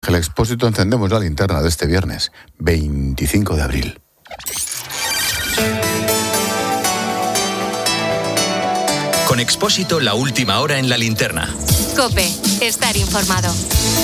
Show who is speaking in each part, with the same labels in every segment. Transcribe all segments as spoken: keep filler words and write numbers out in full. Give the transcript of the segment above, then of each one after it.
Speaker 1: El Expósito encendemos la linterna de este viernes, veinticinco de abril.
Speaker 2: Con Expósito, la última hora en la linterna.
Speaker 3: COPE, estar informado.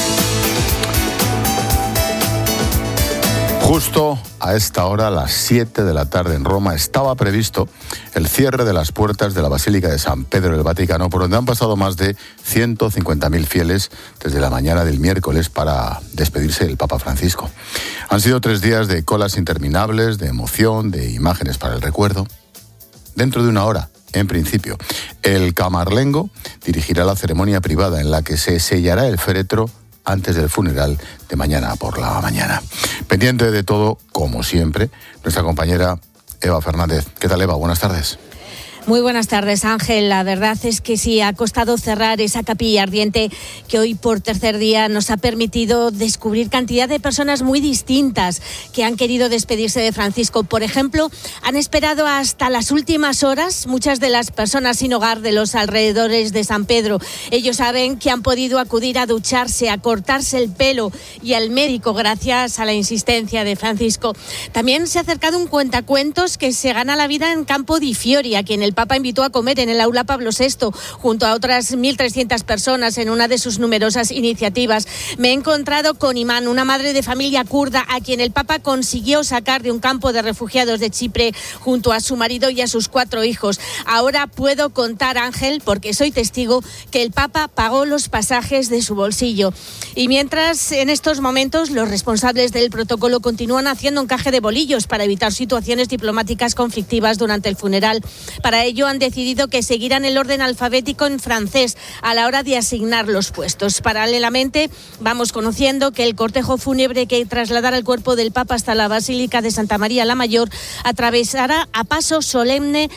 Speaker 1: Justo a esta hora, a las siete de la tarde en Roma, estaba previsto el cierre de las puertas de la Basílica de San Pedro del Vaticano, por donde han pasado más de ciento cincuenta mil fieles desde la mañana del miércoles para despedirse del Papa Francisco. Han sido tres días de colas interminables, de emoción, de imágenes para el recuerdo. Dentro de una hora, en principio, el camarlengo dirigirá la ceremonia privada en la que se sellará el féretro antes del funeral de mañana por la mañana. Pendiente de todo, como siempre, nuestra compañera Eva Fernández. ¿Qué tal, Eva? Buenas tardes.
Speaker 4: Muy buenas tardes, Ángel. La verdad es que sí, ha costado cerrar esa capilla ardiente que hoy por tercer día nos ha permitido descubrir cantidad de personas muy distintas que han querido despedirse de Francisco. Por ejemplo, han esperado hasta las últimas horas muchas de las personas sin hogar de los alrededores de San Pedro. Ellos saben que han podido acudir a ducharse, a cortarse el pelo y al médico gracias a la insistencia de Francisco. También se ha acercado un cuentacuentos que se gana la vida en Campo di Fiori, a quien el Papa invitó a comer en el Aula Pablo sexto, junto a otras mil trescientas personas en una de sus numerosas iniciativas. Me he encontrado con Iman, una madre de familia kurda, a quien el Papa consiguió sacar de un campo de refugiados de Chipre junto a su marido y a sus cuatro hijos. Ahora puedo contar, Ángel, porque soy testigo, que el Papa pagó los pasajes de su bolsillo. Y mientras, en estos momentos, los responsables del protocolo continúan haciendo encaje de bolillos para evitar situaciones diplomáticas conflictivas durante el funeral. Para ello han decidido que seguirán el orden alfabético en francés a la hora de asignar los puestos. Paralelamente, vamos conociendo que el cortejo fúnebre que trasladará el cuerpo del Papa hasta la Basílica de Santa María la Mayor atravesará a paso solemne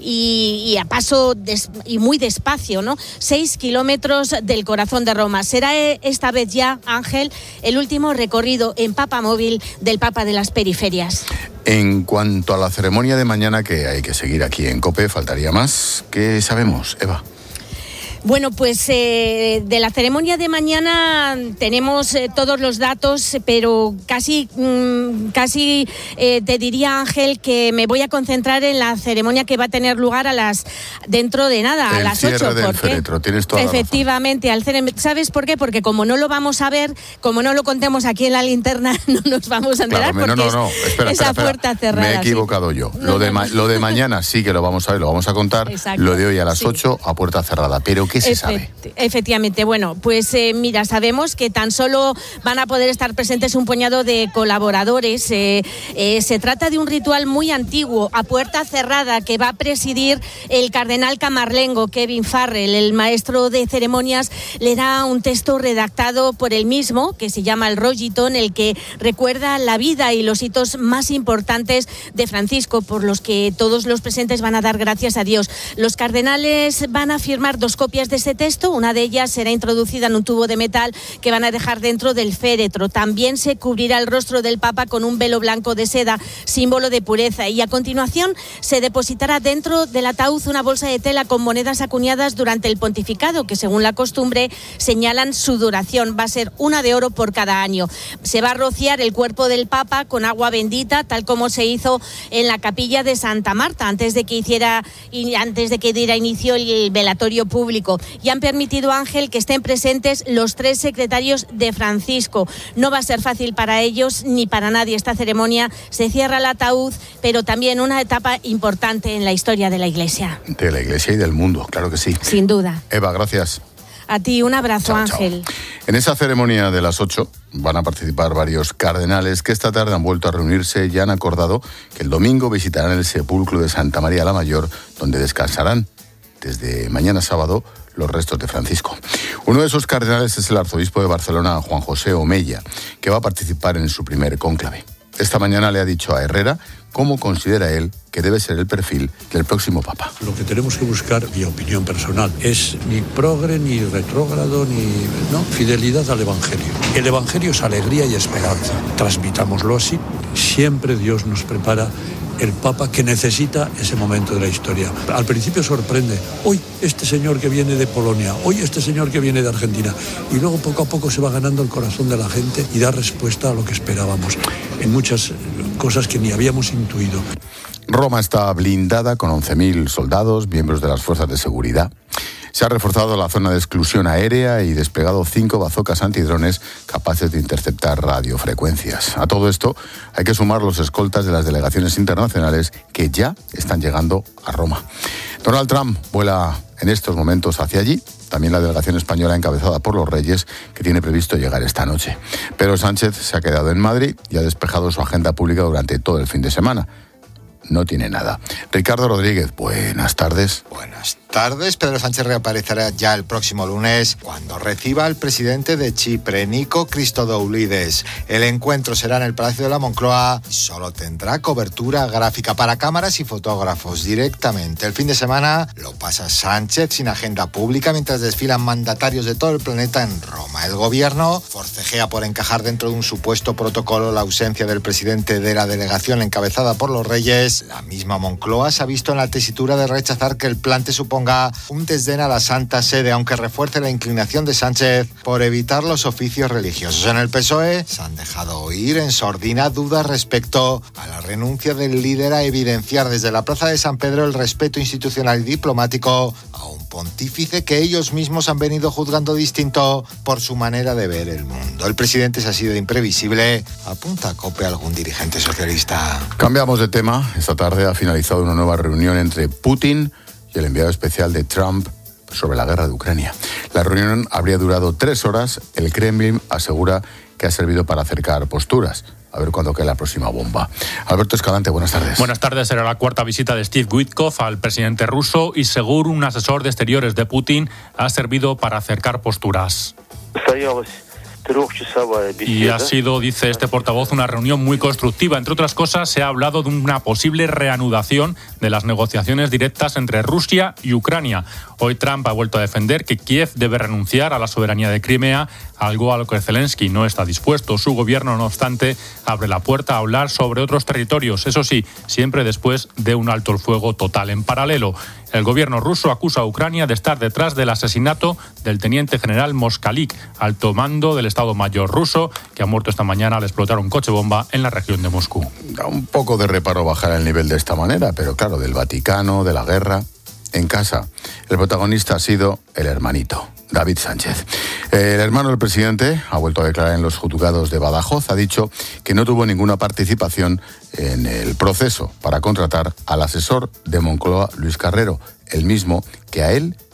Speaker 4: y, y a paso des, y muy despacio, ¿no? Seis kilómetros del corazón de Roma. Será esta vez ya, Ángel, el último recorrido en papamóvil del Papa de las Periferias.
Speaker 1: En cuanto a la ceremonia de mañana, que hay que seguir aquí en COPE, faltaría más. ¿Qué sabemos, Eva?
Speaker 4: Bueno, pues eh, de la ceremonia de mañana tenemos eh, todos los datos, pero casi, mm, casi eh, te diría, Ángel, que me voy a concentrar en la ceremonia que va a tener lugar a las dentro de nada, a
Speaker 1: el
Speaker 4: las ocho.
Speaker 1: Cierre del féretro, tienes toda
Speaker 4: Efectivamente,
Speaker 1: la
Speaker 4: al cere- ¿sabes por qué? Porque como no lo vamos a ver, como no lo contemos aquí en la linterna, no nos vamos a enterar,
Speaker 1: claro,
Speaker 4: porque
Speaker 1: no, no, no. Espera,
Speaker 4: es esa
Speaker 1: espera,
Speaker 4: puerta
Speaker 1: espera.
Speaker 4: cerrada.
Speaker 1: Me he equivocado
Speaker 4: sí.
Speaker 1: yo.
Speaker 4: No,
Speaker 1: lo, de
Speaker 4: no,
Speaker 1: ma-
Speaker 4: no.
Speaker 1: lo de mañana sí que lo vamos a ver, lo vamos a contar.
Speaker 4: Exacto.
Speaker 1: Lo de hoy a las
Speaker 4: Sí.
Speaker 1: ocho a puerta cerrada. Pero ¿qué se
Speaker 4: Efect-
Speaker 1: sabe?
Speaker 4: Efectivamente, bueno, pues eh, mira, sabemos que tan solo van a poder estar presentes un puñado de colaboradores. Eh, eh, se trata de un ritual muy antiguo, a puerta cerrada, que va a presidir el cardenal camarlengo, Kevin Farrell. El maestro de ceremonias le da un texto redactado por él mismo, que se llama el Rogito, en el que recuerda la vida y los hitos más importantes de Francisco, por los que todos los presentes van a dar gracias a Dios. Los cardenales van a firmar dos copias de ese texto. Una de ellas será introducida en un tubo de metal que van a dejar dentro del féretro. También se cubrirá el rostro del Papa con un velo blanco de seda, símbolo de pureza. Y a continuación se depositará dentro del ataúd una bolsa de tela con monedas acuñadas durante el pontificado, que según la costumbre señalan su duración. Va a ser una de oro por cada año. Se va a rociar el cuerpo del Papa con agua bendita, tal como se hizo en la capilla de Santa Marta, antes de que hiciera antes de que diera inicio el velatorio público. Y han permitido, Ángel, que estén presentes los tres secretarios de Francisco. No va a ser fácil para ellos ni para nadie esta ceremonia. Se cierra el ataúd, pero también una etapa importante en la historia de la Iglesia.
Speaker 1: De la Iglesia y del mundo, claro que sí.
Speaker 4: Sin duda.
Speaker 1: Eva, gracias.
Speaker 4: A ti un abrazo,
Speaker 1: chao,
Speaker 4: Ángel.
Speaker 1: Chao. En esa ceremonia de las ocho van a participar varios cardenales que esta tarde han vuelto a reunirse y han acordado que el domingo visitarán el sepulcro de Santa María la Mayor, donde descansarán desde mañana sábado los restos de Francisco. Uno de esos cardenales es el arzobispo de Barcelona, Juan José Omeya, que va a participar en su primer cónclave. Esta mañana le ha dicho a Herrera cómo considera él que debe ser el perfil del próximo Papa.
Speaker 5: Lo que tenemos que buscar, mi opinión personal, es ni progre, ni retrógrado, ni no, fidelidad al Evangelio. El Evangelio es alegría y esperanza. Transmitámoslo así. Siempre Dios nos prepara el Papa que necesita ese momento de la historia. Al principio sorprende, hoy este señor que viene de Polonia, hoy este señor que viene de Argentina, y luego poco a poco se va ganando el corazón de la gente y da respuesta a lo que esperábamos en muchas cosas que ni habíamos intuido.
Speaker 1: Roma está blindada con once mil soldados, miembros de las fuerzas de seguridad. Se ha reforzado la zona de exclusión aérea y desplegado cinco bazocas antidrones capaces de interceptar radiofrecuencias. A todo esto hay que sumar los escoltas de las delegaciones internacionales que ya están llegando a Roma. Donald Trump vuela en estos momentos hacia allí. También la delegación española encabezada por los Reyes, que tiene previsto llegar esta noche. Pedro Sánchez se ha quedado en Madrid y ha despejado su agenda pública durante todo el fin de semana. No tiene nada. Ricardo Rodríguez, buenas tardes.
Speaker 6: Buenas tardes. Pedro Sánchez reaparecerá ya el próximo lunes cuando reciba al presidente de Chipre, Nikos Christodoulides. El encuentro será en el Palacio de la Moncloa y solo tendrá cobertura gráfica para cámaras y fotógrafos directamente. El fin de semana lo pasa Sánchez sin agenda pública mientras desfilan mandatarios de todo el planeta en Roma. El gobierno forcejea por encajar dentro de un supuesto protocolo la ausencia del presidente de la delegación encabezada por los Reyes. La misma Moncloa se ha visto en la tesitura de rechazar que el plante suponga un desdén a la Santa Sede, aunque refuerce la inclinación de Sánchez por evitar los oficios religiosos. En el P S O E se han dejado oír en sordina dudas respecto a la renuncia del líder a evidenciar desde la Plaza de San Pedro el respeto institucional y diplomático a un pontífice que ellos mismos han venido juzgando distinto por su manera de ver el mundo. El presidente se ha sido imprevisible, apunta a COPE algún dirigente socialista.
Speaker 1: Cambiamos de tema. Esta tarde ha finalizado una nueva reunión entre Putin y el enviado especial de Trump sobre la guerra de Ucrania. La reunión habría durado tres horas. El Kremlin asegura que ha servido para acercar posturas. A ver cuándo cae la próxima bomba. Alberto Escalante, buenas tardes.
Speaker 7: Buenas tardes. Será la cuarta visita de Steve Witkoff al presidente ruso y según un asesor de exteriores de Putin ha servido para acercar posturas. Y ha sido, dice este portavoz, una reunión muy constructiva. Entre otras cosas, se ha hablado de una posible reanudación de las negociaciones directas entre Rusia y Ucrania. Hoy Trump ha vuelto a defender que Kiev debe renunciar a la soberanía de Crimea, algo a lo que Zelensky no está dispuesto. Su gobierno, no obstante, abre la puerta a hablar sobre otros territorios, eso sí, siempre después de un alto el fuego total. En paralelo, el gobierno ruso acusa a Ucrania de estar detrás del asesinato del teniente general Moskalik, alto mando del Estado Mayor ruso, que ha muerto esta mañana al explotar un coche bomba en la región de Moscú.
Speaker 1: Da un poco de reparo bajar el nivel de esta manera, pero claro, del Vaticano, de la guerra, en casa, el protagonista ha sido el hermanito, David Sánchez. El hermano del presidente ha vuelto a declarar en los juzgados de Badajoz. Ha dicho que no tuvo ninguna participación en el proceso para contratar al asesor de Moncloa, Luis Carrero, el mismo que a él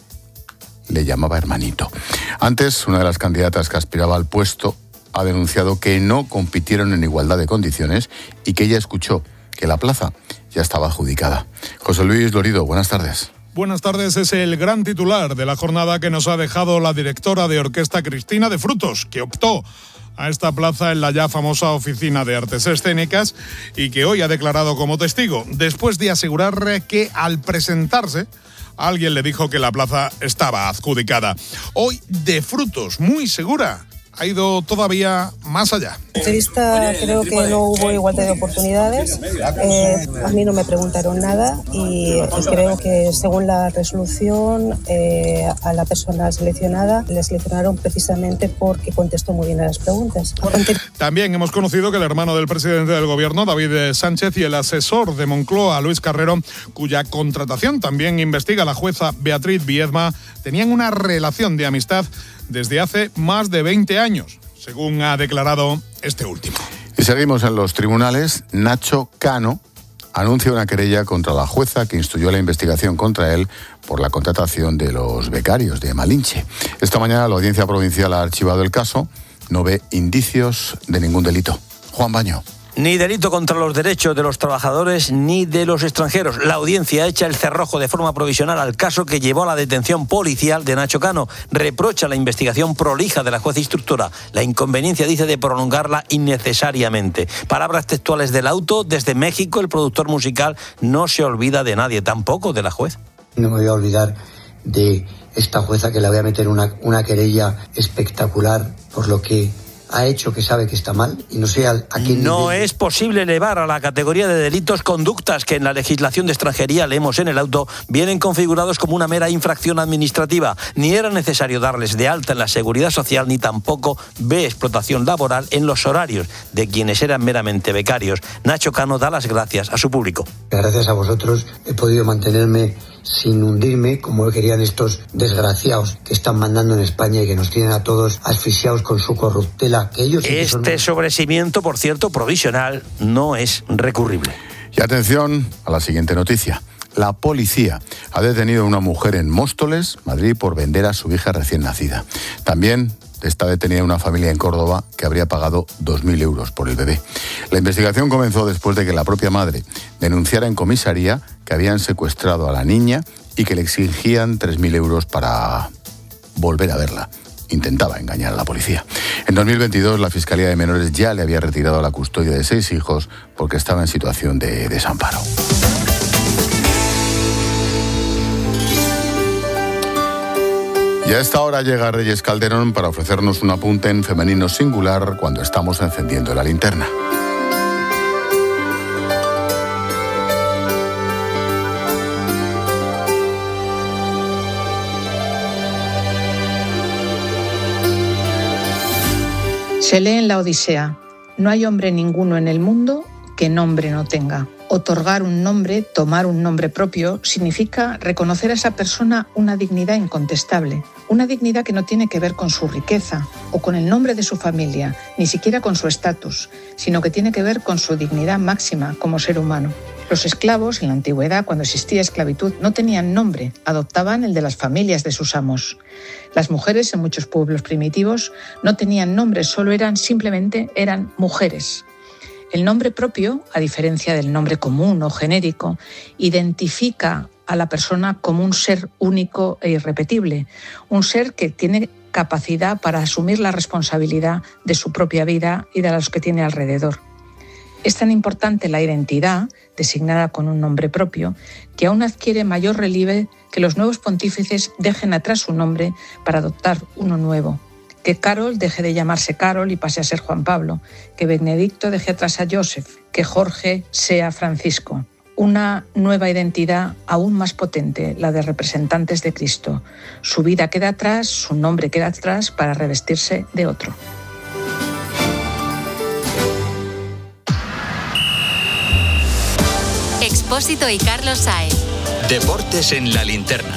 Speaker 1: le llamaba hermanito. Antes, una de las candidatas que aspiraba al puesto ha denunciado que no compitieron en igualdad de condiciones y que ella escuchó que la plaza ya estaba adjudicada. José Luis Lorido, buenas tardes.
Speaker 8: Buenas tardes, es el gran titular de la jornada que nos ha dejado la directora de orquesta Cristina de Frutos, que optó a esta plaza en la ya famosa Oficina de Artes Escénicas y que hoy ha declarado como testigo, después de asegurar que al presentarse alguien le dijo que la plaza estaba adjudicada. Hoy de Frutos, muy segura, ha ido todavía más allá.
Speaker 9: En la entrevista creo que no hubo igualdad de oportunidades, eh, a mí no me preguntaron nada y, y creo que según la resolución eh, a la persona seleccionada le seleccionaron precisamente porque contestó muy bien a las preguntas.
Speaker 8: También hemos conocido que el hermano del presidente del gobierno, David Sánchez, y el asesor de Moncloa, Luis Carrero, cuya contratación también investiga la jueza Beatriz Viedma, tenían una relación de amistad desde hace más de veinte años, según ha declarado este último.
Speaker 1: Y seguimos en los tribunales. Nacho Cano anuncia una querella contra la jueza que instruyó la investigación contra él por la contratación de los becarios de Malinche. Esta mañana la Audiencia Provincial ha archivado el caso, no ve indicios de ningún delito. Juan Baño.
Speaker 10: Ni delito contra los derechos de los trabajadores ni de los extranjeros. La audiencia echa el cerrojo de forma provisional al caso que llevó a la detención policial de Nacho Cano. Reprocha la investigación prolija de la jueza instructora. La inconveniencia, dice, de prolongarla innecesariamente. Palabras textuales del auto. Desde México, el productor musical no se olvida de nadie, tampoco de la juez.
Speaker 11: No me voy a olvidar de esta jueza, que le voy a meter una, una querella espectacular por lo que ha hecho que sabe que está mal y no sé a, a quién...
Speaker 10: No es posible elevar a la categoría de delitos conductas que en la legislación de extranjería, leemos en el auto, vienen configurados como una mera infracción administrativa. Ni era necesario darles de alta en la Seguridad Social, ni tampoco ve explotación laboral en los horarios de quienes eran meramente becarios. Nacho Cano da las gracias a su público.
Speaker 11: Gracias a vosotros he podido mantenerme sin hundirme como querían estos desgraciados que están mandando en España y que nos tienen a todos asfixiados con su corruptela. Que ellos
Speaker 10: este
Speaker 11: son...
Speaker 10: sobreseimiento, por cierto, provisional, no es recurrible.
Speaker 1: Y atención a la siguiente noticia. La policía ha detenido a una mujer en Móstoles, Madrid, por vender a su hija recién nacida. También está detenida una familia en Córdoba que habría pagado dos mil euros por el bebé. La investigación comenzó después de que la propia madre denunciara en comisaría que habían secuestrado a la niña y que le exigían tres mil euros para volver a verla. Intentaba engañar a la policía. En dos mil veintidós, la Fiscalía de Menores ya le había retirado la custodia de seis hijos porque estaba en situación de desamparo. Y a esta hora llega Reyes Calderón para ofrecernos un apunte en femenino singular cuando estamos encendiendo la linterna.
Speaker 12: Se lee en la Odisea: no hay hombre ninguno en el mundo que nombre no tenga. Otorgar un nombre, tomar un nombre propio, significa reconocer a esa persona una dignidad incontestable, una dignidad que no tiene que ver con su riqueza o con el nombre de su familia, ni siquiera con su estatus, sino que tiene que ver con su dignidad máxima como ser humano. Los esclavos, en la antigüedad, cuando existía esclavitud, no tenían nombre, adoptaban el de las familias de sus amos. Las mujeres en muchos pueblos primitivos no tenían nombre, solo eran, simplemente eran mujeres. El nombre propio, a diferencia del nombre común o genérico, identifica a la persona como un ser único e irrepetible, un ser que tiene capacidad para asumir la responsabilidad de su propia vida y de los que tiene alrededor. Es tan importante la identidad, designada con un nombre propio, que aún adquiere mayor relieve que los nuevos pontífices dejen atrás su nombre para adoptar uno nuevo. Que Carol deje de llamarse Carol y pase a ser Juan Pablo, que Benedicto deje atrás a Joseph, que Jorge sea Francisco. Una nueva identidad aún más potente, la de representantes de Cristo. Su vida queda atrás, su nombre queda atrás para revestirse de otro.
Speaker 3: Expósito y Carlos Saez.
Speaker 2: Deportes en la linterna.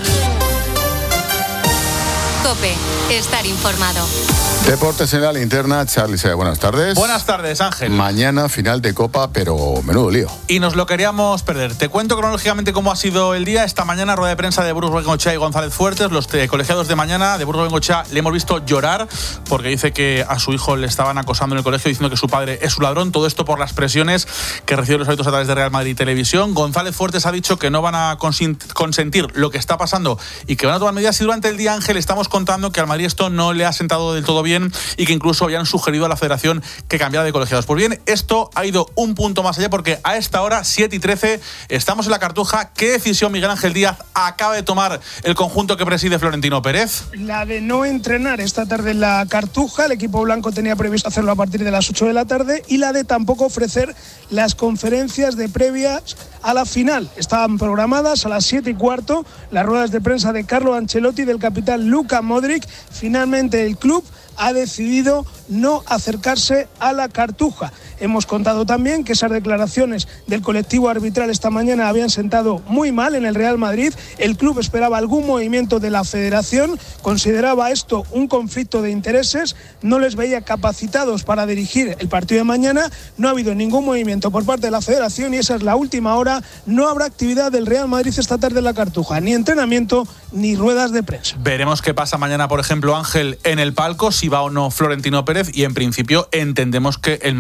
Speaker 3: COPE, estar informado.
Speaker 1: Deportes en la linterna, Charly Saez, buenas tardes.
Speaker 13: Buenas tardes, Ángel.
Speaker 1: Mañana final de Copa, pero menudo lío.
Speaker 13: Y nos lo queríamos perder. Te cuento cronológicamente cómo ha sido el día. Esta mañana, rueda de prensa de Burgos Bengoechea y González Fuertes. Los colegiados de mañana de Burgos Bengoechea le hemos visto llorar porque dice que a su hijo le estaban acosando en el colegio diciendo que su padre es su ladrón. Todo esto por las presiones que reciben los hábitos a través de Real Madrid Televisión. González Fuertes ha dicho que no van a consentir lo que está pasando y que van a tomar medidas. Y durante el día, Ángel, estamos contando que al Madrid esto no le ha sentado del todo bien y que incluso habían sugerido a la federación que cambiara de colegiados. Pues bien, esto ha ido un punto más allá porque a esta hora, siete y trece, estamos en la Cartuja. ¿Qué decisión Miguel Ángel Díaz acaba de tomar el conjunto que preside Florentino Pérez?
Speaker 14: La de no entrenar esta tarde en la Cartuja. El equipo blanco tenía previsto hacerlo a partir de las ocho de la tarde, y la de tampoco ofrecer las conferencias de previas a la final. Estaban programadas a las siete y cuarto las ruedas de prensa de Carlo Ancelotti y del capitán Luka Modric. Finalmente el club ha decidido no acercarse a la Cartuja. Hemos contado también que esas declaraciones del colectivo arbitral esta mañana habían sentado muy mal en el Real Madrid. El club esperaba algún movimiento de la federación, consideraba esto un conflicto de intereses, no les veía capacitados para dirigir el partido de mañana. No ha habido ningún movimiento por parte de la federación y esa es la última hora. No habrá actividad del Real Madrid esta tarde en la Cartuja, ni entrenamiento ni ruedas de prensa.
Speaker 13: Veremos qué pasa mañana, por ejemplo, Ángel, en el palco, si va o no Florentino Pérez, y en principio entendemos que el Madrid se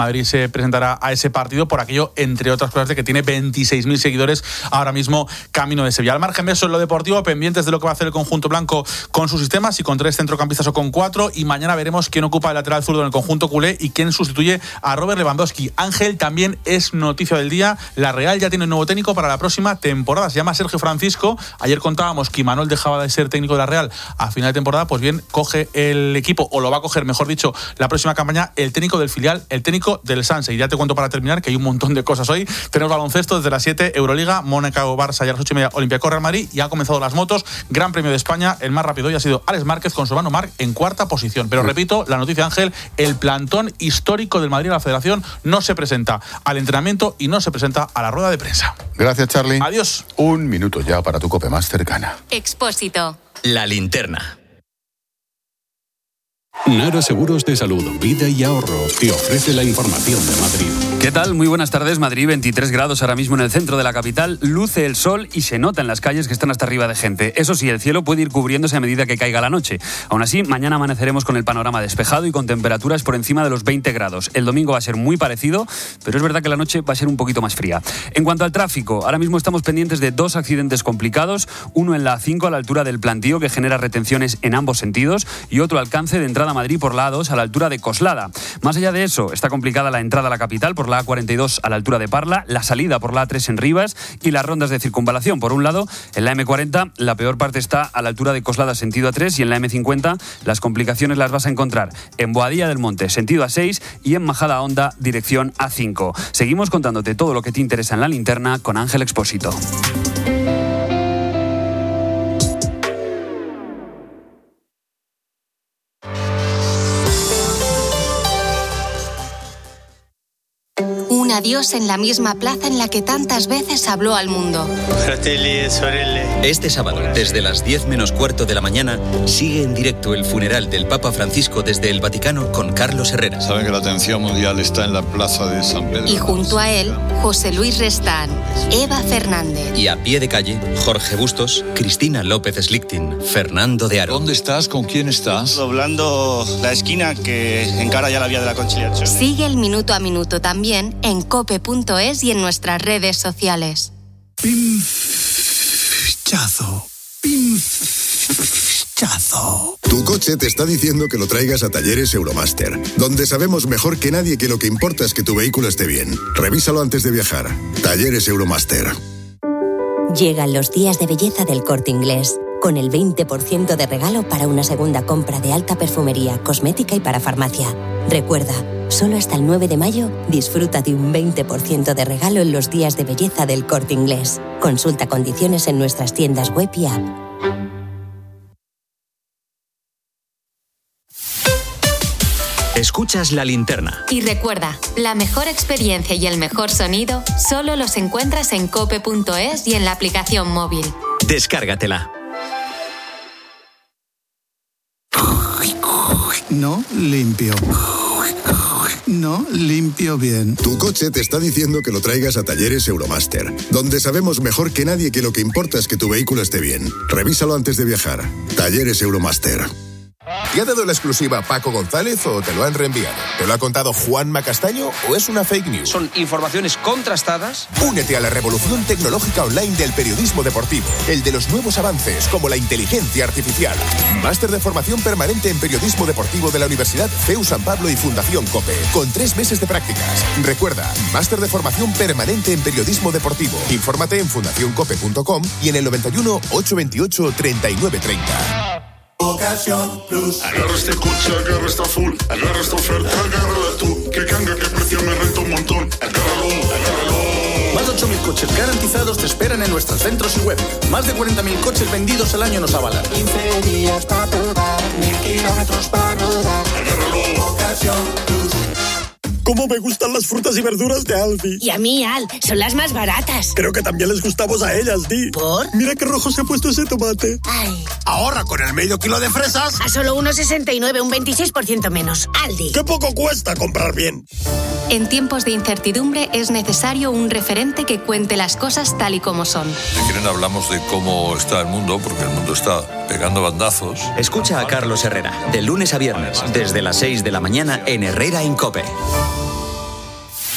Speaker 13: presentará a ese partido por aquello, entre otras cosas, de que tiene veintiséis mil seguidores ahora mismo camino de Sevilla. Al margen de eso, en lo deportivo, pendientes de lo que va a hacer el conjunto blanco con sus sistemas, si con tres centrocampistas o con cuatro, y mañana veremos quién ocupa el lateral zurdo en el conjunto culé y quién sustituye a Robert Lewandowski. Ángel, también es noticia del día, la Real ya tiene un nuevo técnico para la próxima temporada, se llama Sergio Francisco. Ayer contábamos que Imanol dejaba de ser técnico de la Real a final de temporada, pues bien, coge el equipo, o lo va a coger, mejor dicho, la próxima campaña, el técnico del filial, el técnico del Sanse. Y ya te cuento para terminar que hay un montón de cosas hoy. Tenemos baloncesto desde las siete, Euroliga, Mónaco, Barça, y a las ocho y media, Olympiacos, Real Madrid, y han comenzado las motos, Gran Premio de España. El más rápido hoy ha sido Alex Márquez con su hermano Marc en cuarta posición. Pero repito, la noticia, Ángel, el plantón histórico del Madrid a la Federación no se presenta al entrenamiento y no se presenta a la rueda de prensa.
Speaker 1: Gracias, Charlie.
Speaker 13: Adiós.
Speaker 1: Un minuto ya para tu COPE más cercana.
Speaker 3: Expósito.
Speaker 2: La linterna.
Speaker 15: Nara Seguros de Salud, Vida y Ahorro te ofrece la información de Madrid.
Speaker 16: ¿Qué tal? Muy buenas tardes. Madrid, veintitrés grados ahora mismo en el centro de la capital. Luce el sol y se nota en las calles que están hasta arriba de gente. Eso sí, el cielo puede ir cubriéndose a medida que caiga la noche. Aún así, mañana amaneceremos con el panorama despejado y con temperaturas por encima de los veinte grados. El domingo va a ser muy parecido, pero es verdad que la noche va a ser un poquito más fría. En cuanto al tráfico, ahora mismo estamos pendientes de dos accidentes complicados. Uno en la A cinco a la altura del Plantío, que genera retenciones en ambos sentidos, y otro alcance de entrada a Madrid por la A dos a la altura de Coslada. Más allá de eso, está complicada la entrada a la capital por la A cuarenta y dos a la altura de Parla, la salida por la A tres en Rivas y las rondas de circunvalación. Por un lado, en la eme cuarenta la peor parte está a la altura de Coslada sentido A tres, y en la eme cincuenta las complicaciones las vas a encontrar en Boadilla del Monte sentido A seis y en Majada Honda dirección A cinco. Seguimos contándote todo lo que te interesa en la linterna con Ángel Expósito.
Speaker 3: Un adiós en la misma plaza en la que tantas veces habló al mundo.
Speaker 2: Este sábado, desde las diez menos cuarto de la mañana, sigue en directo el funeral del Papa Francisco desde el Vaticano con Carlos Herrera.
Speaker 17: Saben que la atención mundial está en la plaza de San Pedro.
Speaker 3: Y junto a él, José Luis Restán, Eva Fernández.
Speaker 2: Y a pie de calle, Jorge Bustos, Cristina López Slichting, Fernando de Aro.
Speaker 17: ¿Dónde estás? ¿Con quién estás?
Speaker 18: Doblando la esquina que encara ya la vía de la Conciliación.
Speaker 3: Sigue el minuto a minuto también en cope punto es y en nuestras redes sociales.
Speaker 19: Pinchazo. Pinchazo.
Speaker 20: Tu coche te está diciendo que lo traigas a Talleres Euromaster, donde sabemos mejor que nadie que lo que importa es que tu vehículo esté bien. Revísalo antes de viajar. Talleres Euromaster.
Speaker 21: Llegan los días de belleza del Corte Inglés, con el veinte por ciento de regalo para una segunda compra de alta perfumería, cosmética y para farmacia. Recuerda, solo hasta el nueve de mayo disfruta de un veinte por ciento de regalo en los días de belleza del Corte Inglés. Consulta condiciones en nuestras tiendas web y app.
Speaker 2: Escuchas La Linterna.
Speaker 3: Y recuerda, la mejor experiencia y el mejor sonido solo los encuentras en cope punto es y en la aplicación móvil.
Speaker 2: Descárgatela.
Speaker 19: No limpio. No limpio bien.
Speaker 20: Tu coche te está diciendo que lo traigas a Talleres Euromaster, donde sabemos mejor que nadie que lo que importa es que tu vehículo esté bien. Revísalo antes de viajar. Talleres Euromaster.
Speaker 22: ¿Te ha dado la exclusiva Paco González o te lo han reenviado? ¿Te lo ha contado Juanma Castaño o es una fake news?
Speaker 23: Son informaciones contrastadas.
Speaker 22: Únete a la revolución tecnológica online del periodismo deportivo, el de los nuevos avances como la inteligencia artificial. Máster de formación permanente en periodismo deportivo de la Universidad C E U San Pablo y Fundación COPE, con tres meses de prácticas. Recuerda, máster de formación permanente en periodismo deportivo. Infórmate en fundación cope punto com y en el noventa y uno, ochocientos veintiocho, treinta y nueve treinta.
Speaker 24: Ocasión Plus. Agarra este coche, agarra esta full, agarra esta oferta, agárrala tú. Que canga, que precio me renta un montón. Agárralo, agárralo.
Speaker 25: Más de ocho mil coches garantizados te esperan en nuestros centros y web. Más de cuarenta mil coches vendidos al año nos avalan.
Speaker 24: quince días para probar, mil kilómetros para rodar. Agárralo. Ocasión Plus.
Speaker 26: ¡Cómo me gustan las frutas y verduras de Aldi!
Speaker 27: Y a mí, Al, son las más baratas.
Speaker 26: Creo que también les gustamos a ellas, Di.
Speaker 27: ¿Por?
Speaker 26: Mira qué rojo se ha puesto ese tomate.
Speaker 27: Ay.
Speaker 22: Ahorra con el medio kilo de fresas
Speaker 27: A solo uno sesenta y nueve, un veintiséis por ciento menos. Aldi.
Speaker 26: ¡Qué poco cuesta comprar bien!
Speaker 3: En tiempos de incertidumbre es necesario un referente que cuente las cosas tal y como son.
Speaker 17: Si quieren hablamos de cómo está el mundo, porque el mundo está pegando bandazos.
Speaker 2: Escucha a Carlos Herrera, de lunes a viernes, desde las seis de la mañana en Herrera en COPE.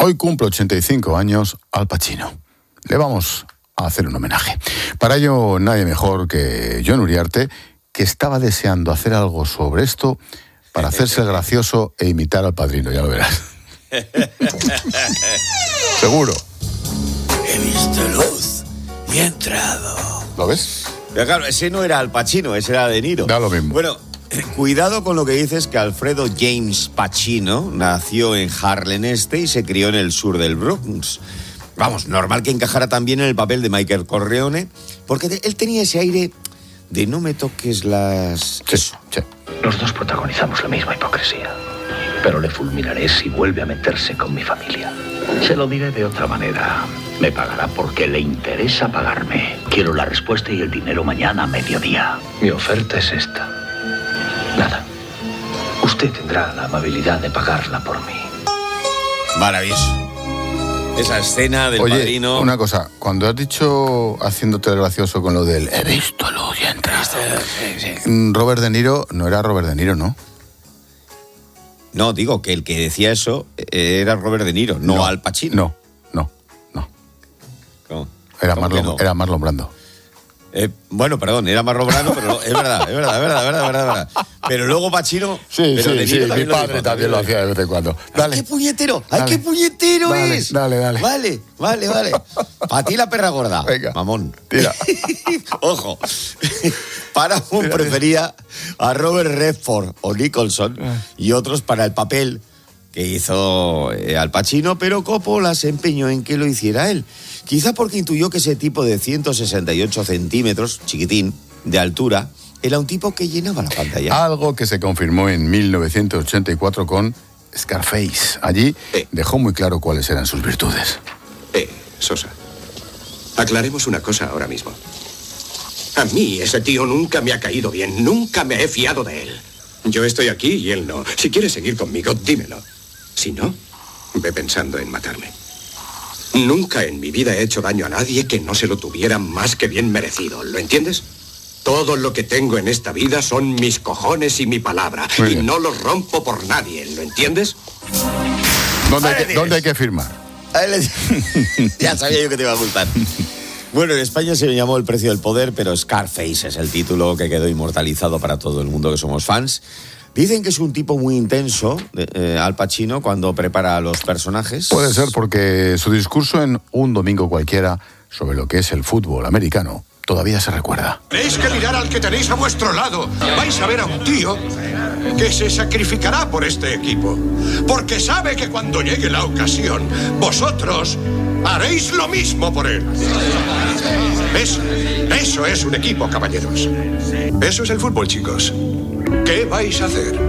Speaker 1: Hoy cumple ochenta y cinco años Al Pacino. Le vamos a hacer un homenaje. Para ello, nadie mejor que Jon Uriarte, que estaba deseando hacer algo sobre esto para hacerse el gracioso e imitar al Padrino, ya lo verás. Seguro.
Speaker 4: He visto luz y he entrado.
Speaker 1: ¿Lo ves?
Speaker 4: Pero claro, ese no era Al Pacino, ese era De Niro.
Speaker 1: Da lo mismo.
Speaker 4: Bueno, cuidado con lo que dices, que Alfredo James Pacino nació en Harlem Este y se crió en el sur del Bronx. Vamos, normal que encajara también en el papel de Michael Corleone, porque de, él tenía ese aire de no me toques las...
Speaker 1: Sí, sí.
Speaker 5: Los dos protagonizamos la misma hipocresía, pero le fulminaré si vuelve a meterse con mi familia. Se lo diré de otra manera. Me pagará porque le interesa pagarme. Quiero la respuesta y el dinero mañana a mediodía. Mi oferta es esta. Nada. Usted tendrá la amabilidad de pagarla por mí.
Speaker 4: Maravilloso. Esa escena del
Speaker 1: Oye,
Speaker 4: Padrino...
Speaker 1: una cosa, cuando has dicho, haciéndote el gracioso con lo del he visto luz y he entrado,
Speaker 4: sí, sí.
Speaker 1: Robert De Niro, no era Robert De Niro, ¿no?
Speaker 4: No, digo que el que decía eso era Robert De Niro, no, no Al Pacino.
Speaker 1: No, no, no.
Speaker 4: ¿Cómo?
Speaker 1: Era,
Speaker 4: ¿Cómo
Speaker 1: Marlon,
Speaker 4: que no?
Speaker 1: era Marlon Brando.
Speaker 4: Eh, bueno, perdón, era Marlon Brando, pero es verdad, es verdad, es verdad, es verdad, es verdad, es verdad. Pero luego Pacino...
Speaker 1: Sí,
Speaker 4: pero
Speaker 1: sí,
Speaker 4: De
Speaker 1: sí,
Speaker 4: Niro
Speaker 1: mi
Speaker 4: también
Speaker 1: padre
Speaker 4: lo dijo,
Speaker 1: también lo hacía de vez en cuando. Dale.
Speaker 4: ¡Ay, qué puñetero! ¡Ay,
Speaker 1: Dale.
Speaker 4: qué puñetero
Speaker 1: Dale,
Speaker 4: es!
Speaker 1: dale, dale.
Speaker 4: Vale, vale, vale. Para ti la perra gorda.
Speaker 1: Venga.
Speaker 4: Mamón.
Speaker 1: Tira.
Speaker 4: Ojo. Paramount prefería a Robert Redford o Nicholson y otros para el papel que hizo eh, Al Pacino, pero Coppola se empeñó en que lo hiciera él. Quizá porque intuyó que ese tipo de ciento sesenta y ocho centímetros, chiquitín, de altura, era un tipo que llenaba la pantalla.
Speaker 1: Algo que se confirmó en mil novecientos ochenta y cuatro con Scarface. Allí
Speaker 6: eh.
Speaker 1: dejó muy claro cuáles eran sus virtudes.
Speaker 6: Eh, Sosa, aclaremos una cosa ahora mismo. A mí ese tío nunca me ha caído bien, nunca me he fiado de él. Yo estoy aquí y él no. Si quieres seguir conmigo, dímelo. Si no, ve pensando en matarme. Nunca en mi vida he hecho daño a nadie que no se lo tuviera más que bien merecido. ¿Lo entiendes? Todo lo que tengo en esta vida son mis cojones y mi palabra.
Speaker 1: Muy
Speaker 6: y
Speaker 1: bien.
Speaker 6: no los rompo por nadie. ¿Lo entiendes?
Speaker 1: ¿Dónde, hay que, ¿dónde hay que firmar?
Speaker 4: Ya sabía yo que te iba a gustar. Bueno, en España se le llamó El precio del poder, pero Scarface es el título que quedó inmortalizado para todo el mundo que somos fans. Dicen que es un tipo muy intenso, eh, Al Pacino, cuando prepara a los personajes.
Speaker 1: Puede ser porque su discurso en Un domingo cualquiera sobre lo que es el fútbol americano todavía se recuerda.
Speaker 7: Tenéis que mirar al que tenéis a vuestro lado. Vais a ver a un tío que se sacrificará por este equipo. Porque sabe que cuando llegue la ocasión, vosotros haréis lo mismo por él. Eso, eso es un equipo, caballeros. Eso es el fútbol, chicos. ¿Qué vais a hacer?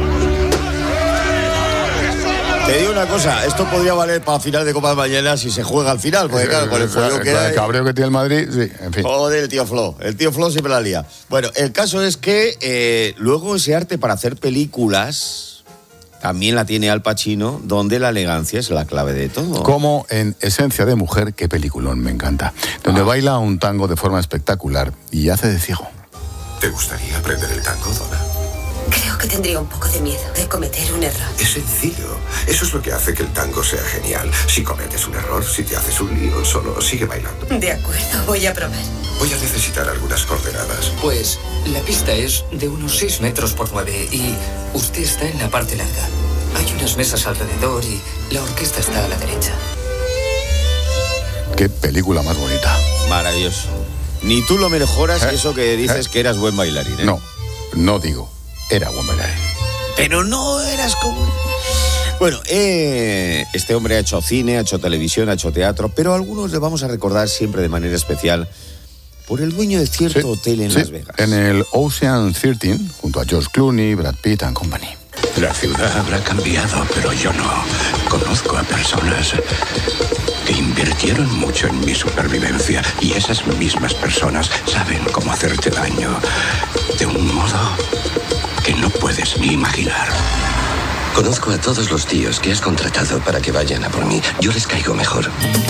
Speaker 4: Te digo una cosa, esto podría valer para final de Copa de Mañana si se juega al final, porque claro, con el follón que hay...
Speaker 1: El cabreo que tiene el Madrid, sí, en fin.
Speaker 4: Joder, el tío Flo, el tío Flo siempre la lía. Bueno, el caso es que eh, luego ese arte para hacer películas también la tiene Al Pacino, donde la elegancia es la clave de todo.
Speaker 1: Como en Esencia de Mujer, qué peliculón, me encanta. Donde ah. baila un tango de forma espectacular y hace de ciego.
Speaker 6: ¿Te gustaría aprender el tango, Donna?
Speaker 27: Creo que tendría un poco de miedo de cometer un error.
Speaker 6: Es sencillo. Eso es lo que hace que el tango sea genial. Si cometes un error, si te haces un lío, solo sigue bailando.
Speaker 27: De acuerdo, voy a probar.
Speaker 6: Voy a necesitar algunas coordenadas.
Speaker 8: Pues la pista es de unos seis metros por nueve y usted está en la parte larga. Hay unas mesas alrededor y la orquesta está a la derecha.
Speaker 1: Qué película más bonita.
Speaker 4: Maravilloso. Ni tú lo mejoras
Speaker 1: ¿Eh?
Speaker 4: eso que dices
Speaker 1: ¿Eh?
Speaker 4: que eras buen bailarín, ¿eh?
Speaker 1: No, no digo. Era buen bailarín.
Speaker 4: Pero no eras como... Bueno, eh, este hombre ha hecho cine, ha hecho televisión, ha hecho teatro, pero a algunos le vamos a recordar siempre de manera especial por el dueño de cierto sí, hotel en
Speaker 1: sí,
Speaker 4: Las Vegas.
Speaker 1: En el Ocean trece, junto a George Clooney, Brad Pitt and Company.
Speaker 5: La ciudad habrá cambiado, pero yo no. Conozco a personas que invirtieron mucho en mi supervivencia y esas mismas personas saben cómo hacerte daño de un modo que no puedes ni imaginar.
Speaker 9: Conozco a todos los tíos que has contratado para que vayan a por mí. Yo les caigo mejor.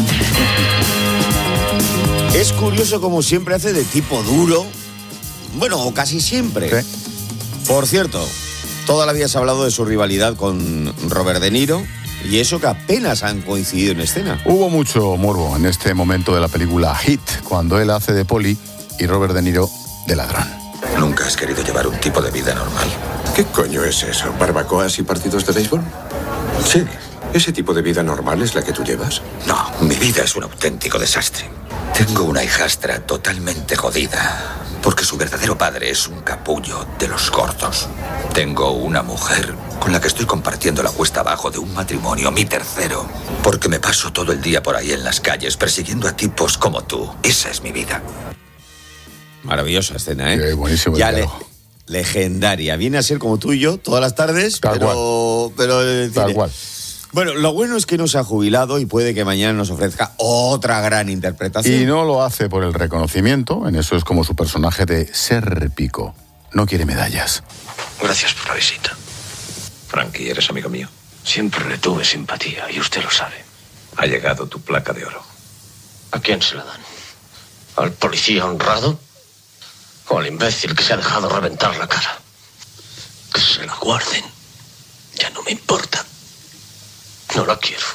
Speaker 4: Es curioso como siempre hace de tipo duro. Bueno, o casi siempre. ¿Sí? Por cierto, toda la vida se ha hablado de su rivalidad con Robert De Niro. Y eso que apenas han coincidido en escena.
Speaker 1: Hubo mucho morbo en este momento de la película Hit, cuando él hace de poli y Robert De Niro de ladrón.
Speaker 9: ¿Nunca has querido llevar un tipo de vida normal?
Speaker 6: ¿Qué coño es eso? ¿Barbacoas y partidos de béisbol? Sí. ¿Ese tipo de vida normal es la que tú llevas?
Speaker 9: No, mi vida es un auténtico desastre. Tengo una hijastra totalmente jodida, porque su verdadero padre es un capullo de los gordos. Tengo una mujer con la que estoy compartiendo la cuesta abajo de un matrimonio, mi tercero, porque me paso todo el día por ahí en las calles persiguiendo a tipos como tú. Esa es mi vida.
Speaker 4: Maravillosa escena, ¿eh?
Speaker 1: Sí, buenísimo.
Speaker 4: Ya le, legendaria. Viene a ser como tú y yo todas las tardes,
Speaker 1: Tal
Speaker 4: pero, pero en el
Speaker 1: Tal
Speaker 4: cine.
Speaker 1: cual.
Speaker 4: Bueno, lo bueno es que no se ha jubilado y puede que mañana nos ofrezca otra gran interpretación.
Speaker 1: Y no lo hace por el reconocimiento, en eso es como su personaje de Sérpico. No quiere medallas.
Speaker 5: Gracias por la visita. Frankie, ¿eres amigo mío? Siempre le tuve simpatía y usted lo sabe. Ha llegado tu placa de oro. ¿A quién se la dan? ¿Al policía honrado? ¿O al imbécil que se ha dejado reventar la cara? Que se la guarden. Ya no me importa. No la quiero.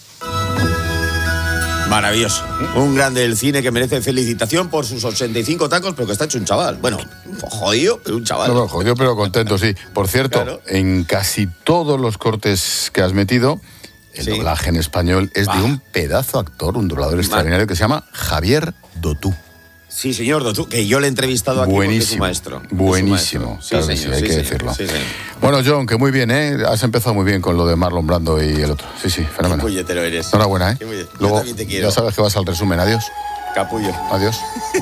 Speaker 4: Maravilloso. Un grande del cine que merece felicitación por sus ochenta y cinco tacos, pero que está hecho un chaval. Bueno, jodido, pero un chaval.
Speaker 1: No, no, jodido, pero contento, sí. Por cierto,
Speaker 4: Claro.
Speaker 1: en casi todos los cortes que has metido, el
Speaker 4: Sí.
Speaker 1: doblaje en español es
Speaker 4: Bah.
Speaker 1: de un pedazo actor, un doblador extraordinario que se llama Javier Dotú.
Speaker 4: Sí, señor Dotú, que yo le he entrevistado aquí porque es su
Speaker 1: Buenísimo,
Speaker 4: maestro. Es su
Speaker 1: buenísimo,
Speaker 4: maestro. Sí,
Speaker 1: claro que
Speaker 4: señor,
Speaker 1: sí, hay
Speaker 4: sí,
Speaker 1: que
Speaker 4: señor,
Speaker 1: decirlo.
Speaker 4: sí, señor.
Speaker 1: Bueno, John, que muy bien, ¿eh? Has empezado muy bien con lo de Marlon Brando y el otro. Sí, sí, fenómeno.
Speaker 4: Qué puñetero eres.
Speaker 1: Enhorabuena, ¿eh?
Speaker 4: Qué puñet- Yo
Speaker 1: Luego,
Speaker 4: también te quiero.
Speaker 1: ya sabes que vas al resumen. Adiós.
Speaker 4: Capullo.
Speaker 1: Adiós.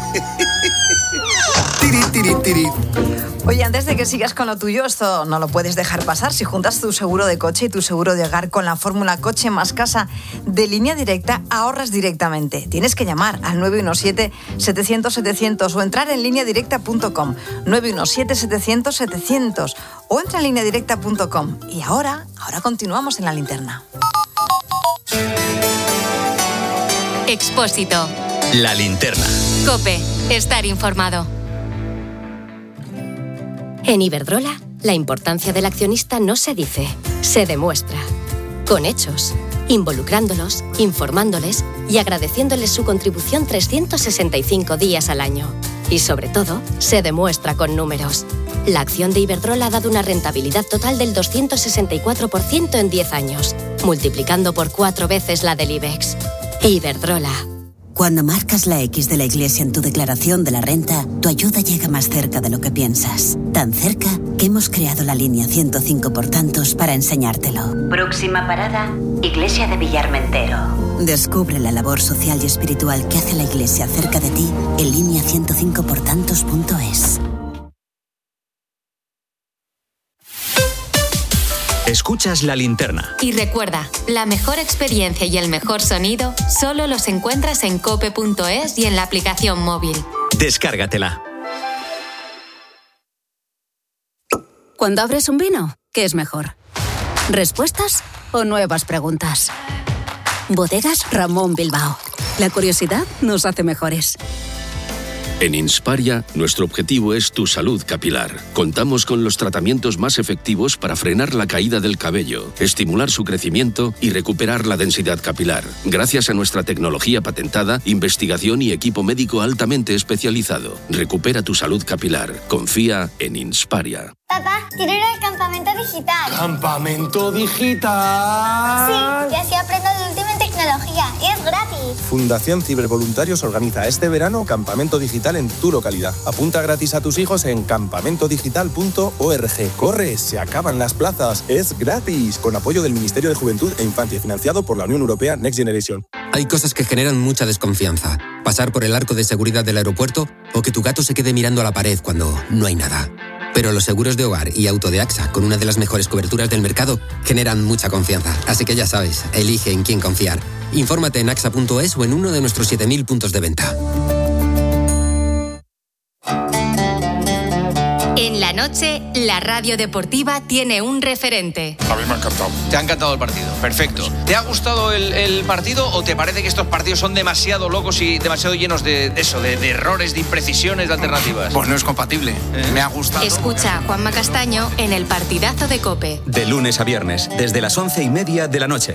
Speaker 19: Tiri, tiri, tiri.
Speaker 10: Oye, antes de que sigas con lo tuyo, esto no lo puedes dejar pasar. Si juntas tu seguro de coche y tu seguro de hogar con la fórmula Coche más Casa de Línea Directa, ahorras directamente. Tienes que llamar al nueve uno siete, setecientos, setecientos o entrar en línea directa punto com. nueve uno siete, setecientos, setecientos o entra en línea directa punto com. Y ahora, ahora continuamos en la linterna.
Speaker 3: Expósito.
Speaker 2: La linterna.
Speaker 3: COPE. Estar informado.
Speaker 21: En Iberdrola, la importancia del accionista no se dice, se demuestra. Con hechos, involucrándolos, informándoles y agradeciéndoles su contribución trescientos sesenta y cinco días al año. Y sobre todo, se demuestra con números. La acción de Iberdrola ha dado una rentabilidad total del doscientos sesenta y cuatro por ciento en diez años, multiplicando por cuatro veces la del IBEX. Iberdrola.
Speaker 11: Cuando marcas la X de la Iglesia en tu declaración de la renta, tu ayuda llega más cerca de lo que piensas. Tan cerca que hemos creado la línea ciento cinco por tantos para enseñártelo.
Speaker 12: Próxima parada, Iglesia de Villarmentero.
Speaker 11: Descubre la labor social y espiritual que hace la Iglesia cerca de ti en línea ciento cinco por tantos punto es.
Speaker 2: Escuchas La Linterna.
Speaker 3: Y recuerda, la mejor experiencia y el mejor sonido solo los encuentras en cope punto es y en la aplicación móvil.
Speaker 2: Descárgatela.
Speaker 13: Cuando abres un vino, ¿qué es mejor? ¿Respuestas o nuevas preguntas? Bodegas Ramón Bilbao. La curiosidad nos hace mejores.
Speaker 14: En Insparia, nuestro objetivo es tu salud capilar. Contamos con los tratamientos más efectivos para frenar la caída del cabello, estimular su crecimiento y recuperar la densidad capilar. Gracias a nuestra tecnología patentada, investigación y equipo médico altamente especializado. Recupera tu salud capilar. Confía en Insparia.
Speaker 15: Papá, quiero ir al campamento digital.
Speaker 16: ¿Campamento digital?
Speaker 15: Sí, y así aprendo de última en tecnología. Y es gratis.
Speaker 16: Fundación Cibervoluntarios organiza este verano campamento digital en tu localidad. Apunta gratis a tus hijos en campamento digital punto org. ¡Corre! ¡Se acaban las plazas! ¡Es gratis! Con apoyo del Ministerio de Juventud e Infancia, financiado por la Unión Europea Next Generation.
Speaker 28: Hay cosas que generan mucha desconfianza. Pasar por el arco de seguridad del aeropuerto o que tu gato se quede mirando a la pared cuando no hay nada. Pero los seguros de hogar y auto de AXA, con una de las mejores coberturas del mercado, generan mucha confianza. Así que ya sabes, elige en quién confiar. Infórmate en axa punto es o en uno de nuestros siete mil puntos de venta.
Speaker 3: En la noche, la radio deportiva tiene un referente.
Speaker 17: A mí me ha encantado.
Speaker 18: Te ha encantado el partido, perfecto. ¿Te ha gustado el, el partido o te parece que estos partidos son demasiado locos y demasiado llenos de, de eso, de, de errores, de imprecisiones, de alternativas?
Speaker 17: Pues no es compatible. ¿Eh? Me ha gustado.
Speaker 3: Escucha a Juanma Castaño en el partidazo de COPE.
Speaker 2: De lunes a viernes, desde las once y media de la noche.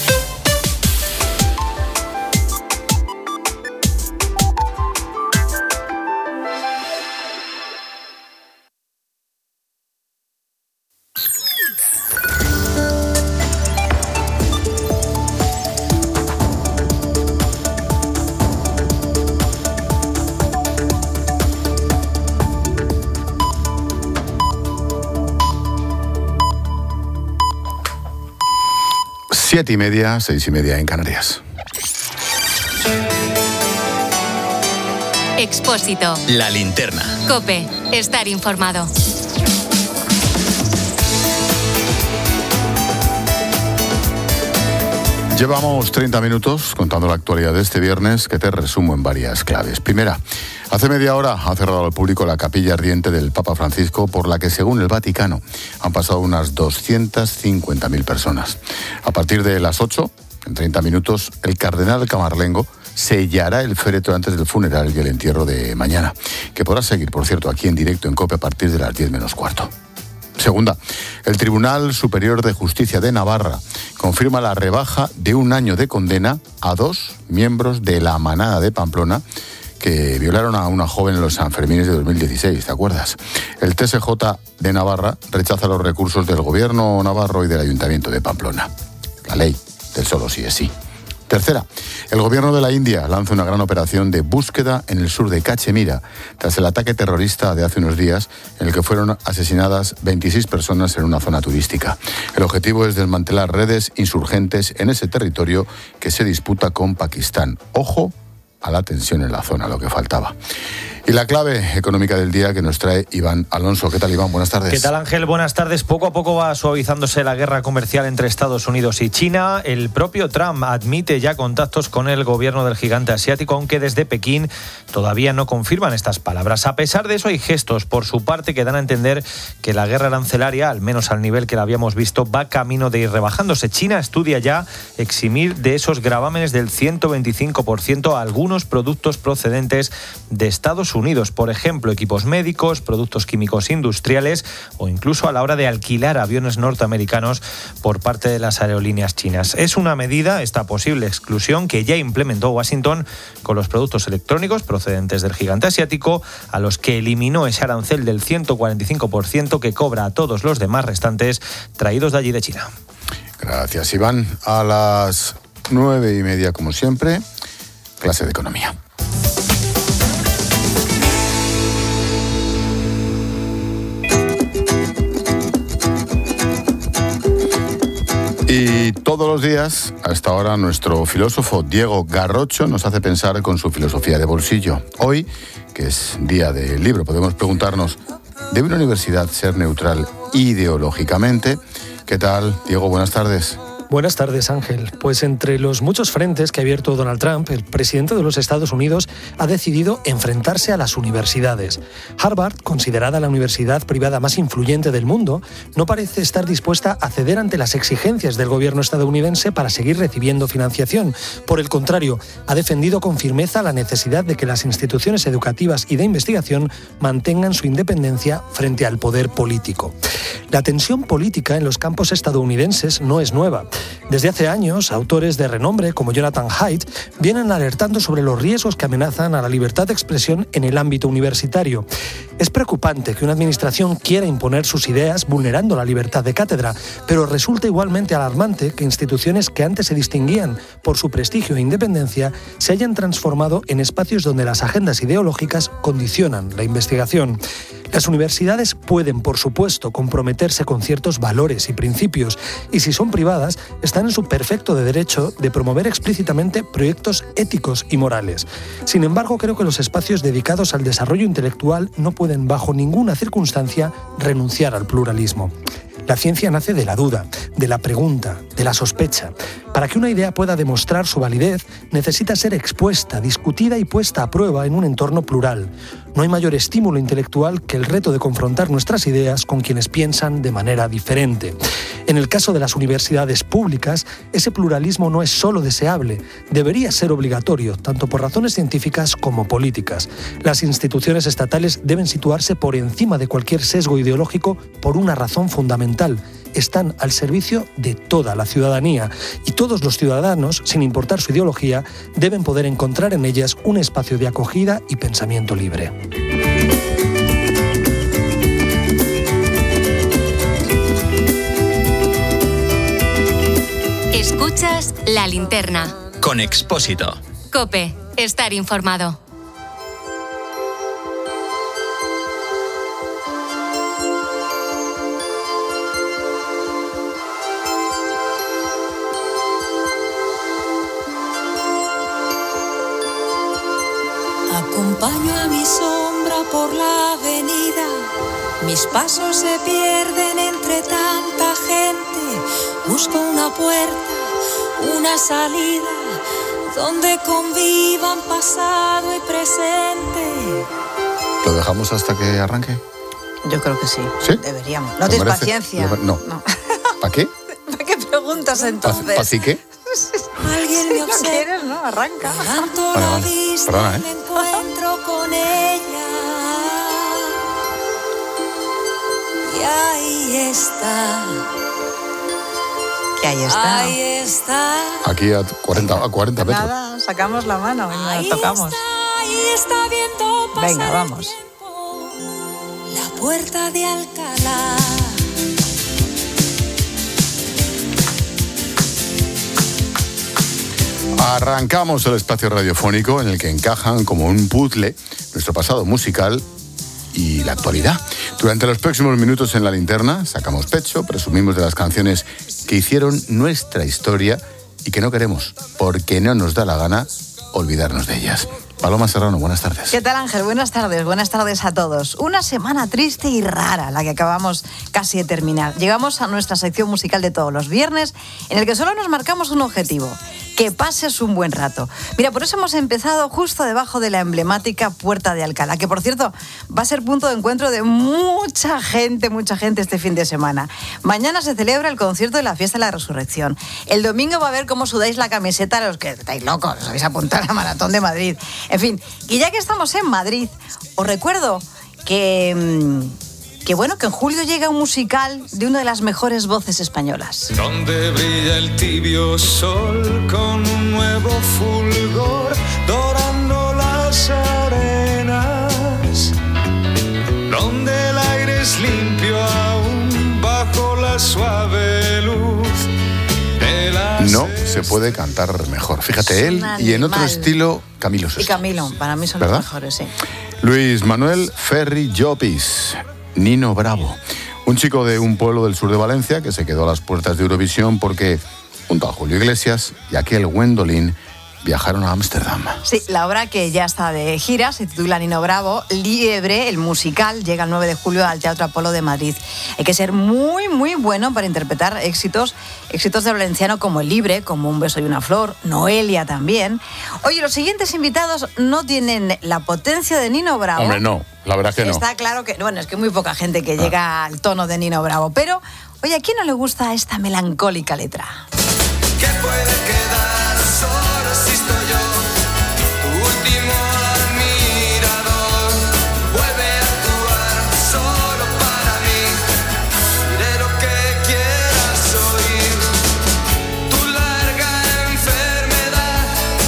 Speaker 1: Siete y media, seis y media en Canarias.
Speaker 3: Expósito.
Speaker 2: La linterna.
Speaker 3: COPE. Estar informado.
Speaker 1: Llevamos treinta minutos contando la actualidad de este viernes, que te resumo en varias claves. Primera, hace media hora ha cerrado al público la capilla ardiente del Papa Francisco, por la que, según el Vaticano, han pasado unas doscientas cincuenta mil personas. A partir de las ocho, en treinta minutos, el cardenal Camarlengo sellará el féretro antes del funeral y el entierro de mañana, que podrá seguir, por cierto, aquí en directo en COPE a partir de las diez menos cuarto. Segunda, el Tribunal Superior de Justicia de Navarra confirma la rebaja de un año de condena a dos miembros de la Manada de Pamplona que violaron a una joven en los Sanfermines de dos mil dieciséis, ¿te acuerdas? El T S J de Navarra rechaza los recursos del Gobierno navarro y del Ayuntamiento de Pamplona. La ley del solo sí es sí. Tercera, el gobierno de la India lanza una gran operación de búsqueda en el sur de Cachemira, tras el ataque terrorista de hace unos días, en el que fueron asesinadas veintiséis personas en una zona turística. El objetivo es desmantelar redes insurgentes en ese territorio que se disputa con Pakistán. Ojo a la tensión en la zona, lo que faltaba. Y la clave económica del día que nos trae Iván Alonso. ¿Qué tal, Iván? Buenas tardes.
Speaker 20: ¿Qué tal, Ángel? Buenas tardes. Poco a poco va suavizándose la guerra comercial entre Estados Unidos y China. El propio Trump admite ya contactos con el gobierno del gigante asiático, aunque desde Pekín todavía no confirman estas palabras. A pesar de eso, hay gestos por su parte que dan a entender que la guerra arancelaria, al menos al nivel que la habíamos visto, va camino de ir rebajándose. China estudia ya eximir de esos gravámenes del ciento veinticinco por ciento a algunos productos procedentes de Estados Unidos. Unidos, por ejemplo, equipos médicos, productos químicos industriales o incluso a la hora de alquilar aviones norteamericanos por parte de las aerolíneas chinas. Es una medida, esta posible exclusión, que ya implementó Washington con los productos electrónicos procedentes del gigante asiático, a los que eliminó ese arancel del ciento cuarenta y cinco por ciento que cobra a todos los demás restantes traídos de allí de China.
Speaker 1: Gracias, Iván. A las nueve y media, como siempre, clase de economía. Y todos los días, a esta hora, nuestro filósofo Diego Garrocho nos hace pensar con su filosofía de bolsillo. Hoy, que es día del libro, podemos preguntarnos, ¿debe una universidad ser neutral ideológicamente? ¿Qué tal, Diego? Buenas tardes.
Speaker 22: Buenas tardes, Ángel. Pues entre los muchos frentes que ha abierto Donald Trump, el presidente de los Estados Unidos ha decidido enfrentarse a las universidades. Harvard, considerada la universidad privada más influyente del mundo, no parece estar dispuesta a ceder ante las exigencias del gobierno estadounidense para seguir recibiendo financiación. Por el contrario, ha defendido con firmeza la necesidad de que las instituciones educativas y de investigación mantengan su independencia frente al poder político. La tensión política en los campos estadounidenses no es nueva. Desde hace años, autores de renombre como Jonathan Haidt vienen alertando sobre los riesgos que amenazan a la libertad de expresión en el ámbito universitario. Es preocupante que una administración quiera imponer sus ideas vulnerando la libertad de cátedra, pero resulta igualmente alarmante que instituciones que antes se distinguían por su prestigio e independencia se hayan transformado en espacios donde las agendas ideológicas condicionan la investigación. Las universidades pueden, por supuesto, comprometerse con ciertos valores y principios, y si son privadas, están en su perfecto derecho de promover explícitamente proyectos éticos y morales. Sin embargo, creo que los espacios dedicados al desarrollo intelectual no pueden, bajo ninguna circunstancia, renunciar al pluralismo. La ciencia nace de la duda, de la pregunta, de la sospecha. Para que una idea pueda demostrar su validez, necesita ser expuesta, discutida y puesta a prueba en un entorno plural. No hay mayor estímulo intelectual que el reto de confrontar nuestras ideas con quienes piensan de manera diferente. En el caso de las universidades públicas, ese pluralismo no es solo deseable, debería ser obligatorio, tanto por razones científicas como políticas. Las instituciones estatales deben situarse por encima de cualquier sesgo ideológico por una razón fundamental. Están al servicio de toda la ciudadanía y todos los ciudadanos, sin importar su ideología, deben poder encontrar en ellas un espacio de acogida y pensamiento libre.
Speaker 3: Escuchas La Linterna.
Speaker 2: Con Expósito.
Speaker 3: COPE. Estar informado.
Speaker 6: Acompaño a mi sombra por la avenida, mis pasos se pierden entre tanta gente. Busco una puerta, una salida, donde convivan pasado y presente.
Speaker 1: ¿Lo dejamos hasta que arranque?
Speaker 10: Yo creo que sí.
Speaker 1: ¿Sí?
Speaker 10: Deberíamos. No tienes
Speaker 1: merece?
Speaker 10: paciencia.
Speaker 1: No.
Speaker 10: no.
Speaker 1: ¿Para qué?
Speaker 10: ¿Para qué preguntas entonces?
Speaker 1: ¿Para sí qué?
Speaker 10: Alguien me observa. No quieres, ¿no? Arranca.
Speaker 6: Levanto
Speaker 1: Vale,
Speaker 6: la
Speaker 1: vale.
Speaker 6: vista
Speaker 1: Perdona,
Speaker 6: y
Speaker 1: ¿eh?
Speaker 6: me encuentro con ella. Y ahí está.
Speaker 10: Que ahí está.
Speaker 6: Ahí está.
Speaker 1: Aquí a cuarenta, a cuarenta metros.
Speaker 10: Nada, sacamos la mano y
Speaker 6: Ahí
Speaker 10: nos tocamos.
Speaker 6: está, ahí está viendo pasar
Speaker 10: Venga,
Speaker 6: el
Speaker 10: vamos.
Speaker 6: tiempo. La puerta de Alcalá.
Speaker 1: Arrancamos el espacio radiofónico en el que encajan como un puzzle nuestro pasado musical y la actualidad. Durante los próximos minutos en La Linterna sacamos pecho, presumimos de las canciones que hicieron nuestra historia y que no queremos, porque no nos da la gana, olvidarnos de ellas. Paloma Serrano, buenas tardes.
Speaker 10: ¿Qué tal, Ángel? Buenas tardes, buenas tardes a todos. Una semana triste y rara la que acabamos casi de terminar. Llegamos a nuestra sección musical de todos los viernes, en el que solo nos marcamos un objetivo: que pases un buen rato. Mira, por eso hemos empezado justo debajo de la emblemática Puerta de Alcalá, que por cierto va a ser punto de encuentro de mucha gente, mucha gente este fin de semana. Mañana se celebra el concierto de la Fiesta de la Resurrección. El domingo va a ver cómo sudáis la camiseta los que estáis locos, os habéis apuntado a la Maratón de Madrid. En fin, y ya que estamos en Madrid, os recuerdo que... Que bueno, que en julio llega un musical de una de las mejores voces españolas.
Speaker 7: Donde brilla el tibio sol con un nuevo fulgor, dorando las arenas. Donde el aire es limpio aún bajo la suave luz de la...
Speaker 1: No se puede cantar mejor. Fíjate, él y en otro estilo, Camilo Sesto.
Speaker 10: Y Camilo, para mí son
Speaker 1: ¿verdad?
Speaker 10: los mejores, sí.
Speaker 1: Luis Manuel Ferri Llopis. Nino Bravo, un chico de un pueblo del sur de Valencia que se quedó a las puertas de Eurovisión porque, junto a Julio Iglesias y aquel Gwendolyn, viajaron a Ámsterdam.
Speaker 10: Sí, la obra que ya está de gira se titula Nino Bravo. Liebre, el musical, llega el nueve de julio al Teatro Apolo de Madrid. Hay que ser muy, muy bueno para interpretar éxitos, éxitos de valenciano como El Libre, como Un beso y una flor, Noelia también. Oye, los siguientes invitados no tienen la potencia de Nino Bravo.
Speaker 1: Hombre, no, la verdad es que no.
Speaker 10: Está claro que, bueno, es que muy poca gente que ah. llega al tono de Nino Bravo. Pero, oye, ¿a quién no le gusta esta melancólica letra?
Speaker 7: ¿Qué puede quedar? Solo existo yo, tu último admirador. Vuelve a actuar solo para mí. Diré lo que quieras oír. Tu larga enfermedad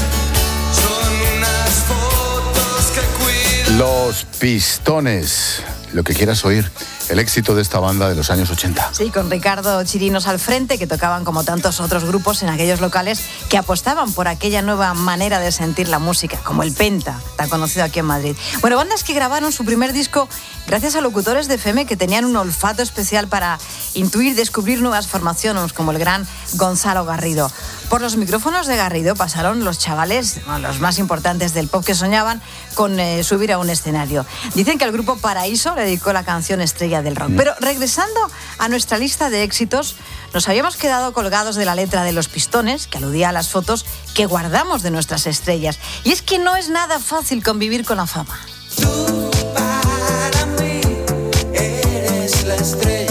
Speaker 7: son unas fotos que cuidan.
Speaker 1: Los Pistones, lo que quieras oír. El éxito de esta banda de los años ochenta.
Speaker 10: Sí, con Ricardo Chirinos al frente, que tocaban como tantos otros grupos en aquellos locales que apostaban por aquella nueva manera de sentir la música, como el Penta, tan conocido aquí en Madrid. Bueno, bandas que grabaron su primer disco gracias a locutores de F M que tenían un olfato especial para intuir, descubrir nuevas formaciones, como el gran Gonzalo Garrido. Por los micrófonos de Garrido pasaron los chavales, bueno, los más importantes del pop, que soñaban con eh, subir a un escenario. Dicen que el grupo Paraíso le dedicó la canción estrella del rock. Pero regresando a nuestra lista de éxitos, nos habíamos quedado colgados de la letra de Los Pistones, que aludía a las fotos que guardamos de nuestras estrellas. Y es que no es nada fácil convivir con la fama.
Speaker 7: Tú para mí eres la estrella.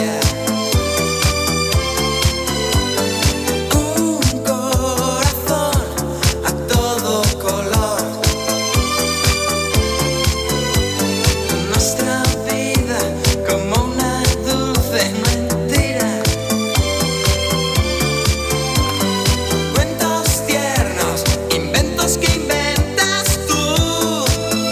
Speaker 7: Un corazón a todo color. Nuestra vida como una dulce mentira. Cuentos tiernos, inventos que inventas tú.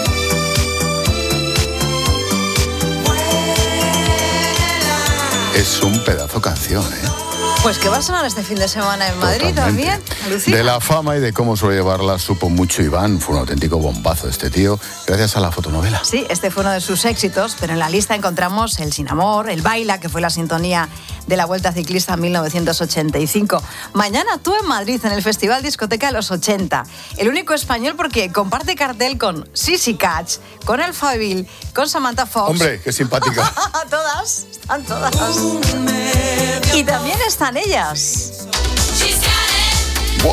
Speaker 1: Es un pedazo canción, ¿eh?
Speaker 10: Pues que va a sonar este fin de semana en Madrid también. Alucina.
Speaker 1: De la fama y de cómo suele llevarla supo mucho Iván. Fue un auténtico bombazo este tío, gracias a la fotonovela.
Speaker 10: Sí, este fue uno de sus éxitos, pero en la lista encontramos el Sin Amor, el Baila, que fue la sintonía de la Vuelta Ciclista en mil novecientos ochenta y cinco. Mañana actúa en Madrid en el Festival Discoteca de los ochenta. El único español porque comparte cartel con Sissy Catch, con El Fabil, con Samantha Fox.
Speaker 1: Hombre, qué simpática.
Speaker 10: Todas, están todas. Y también están ellas.
Speaker 1: Buah.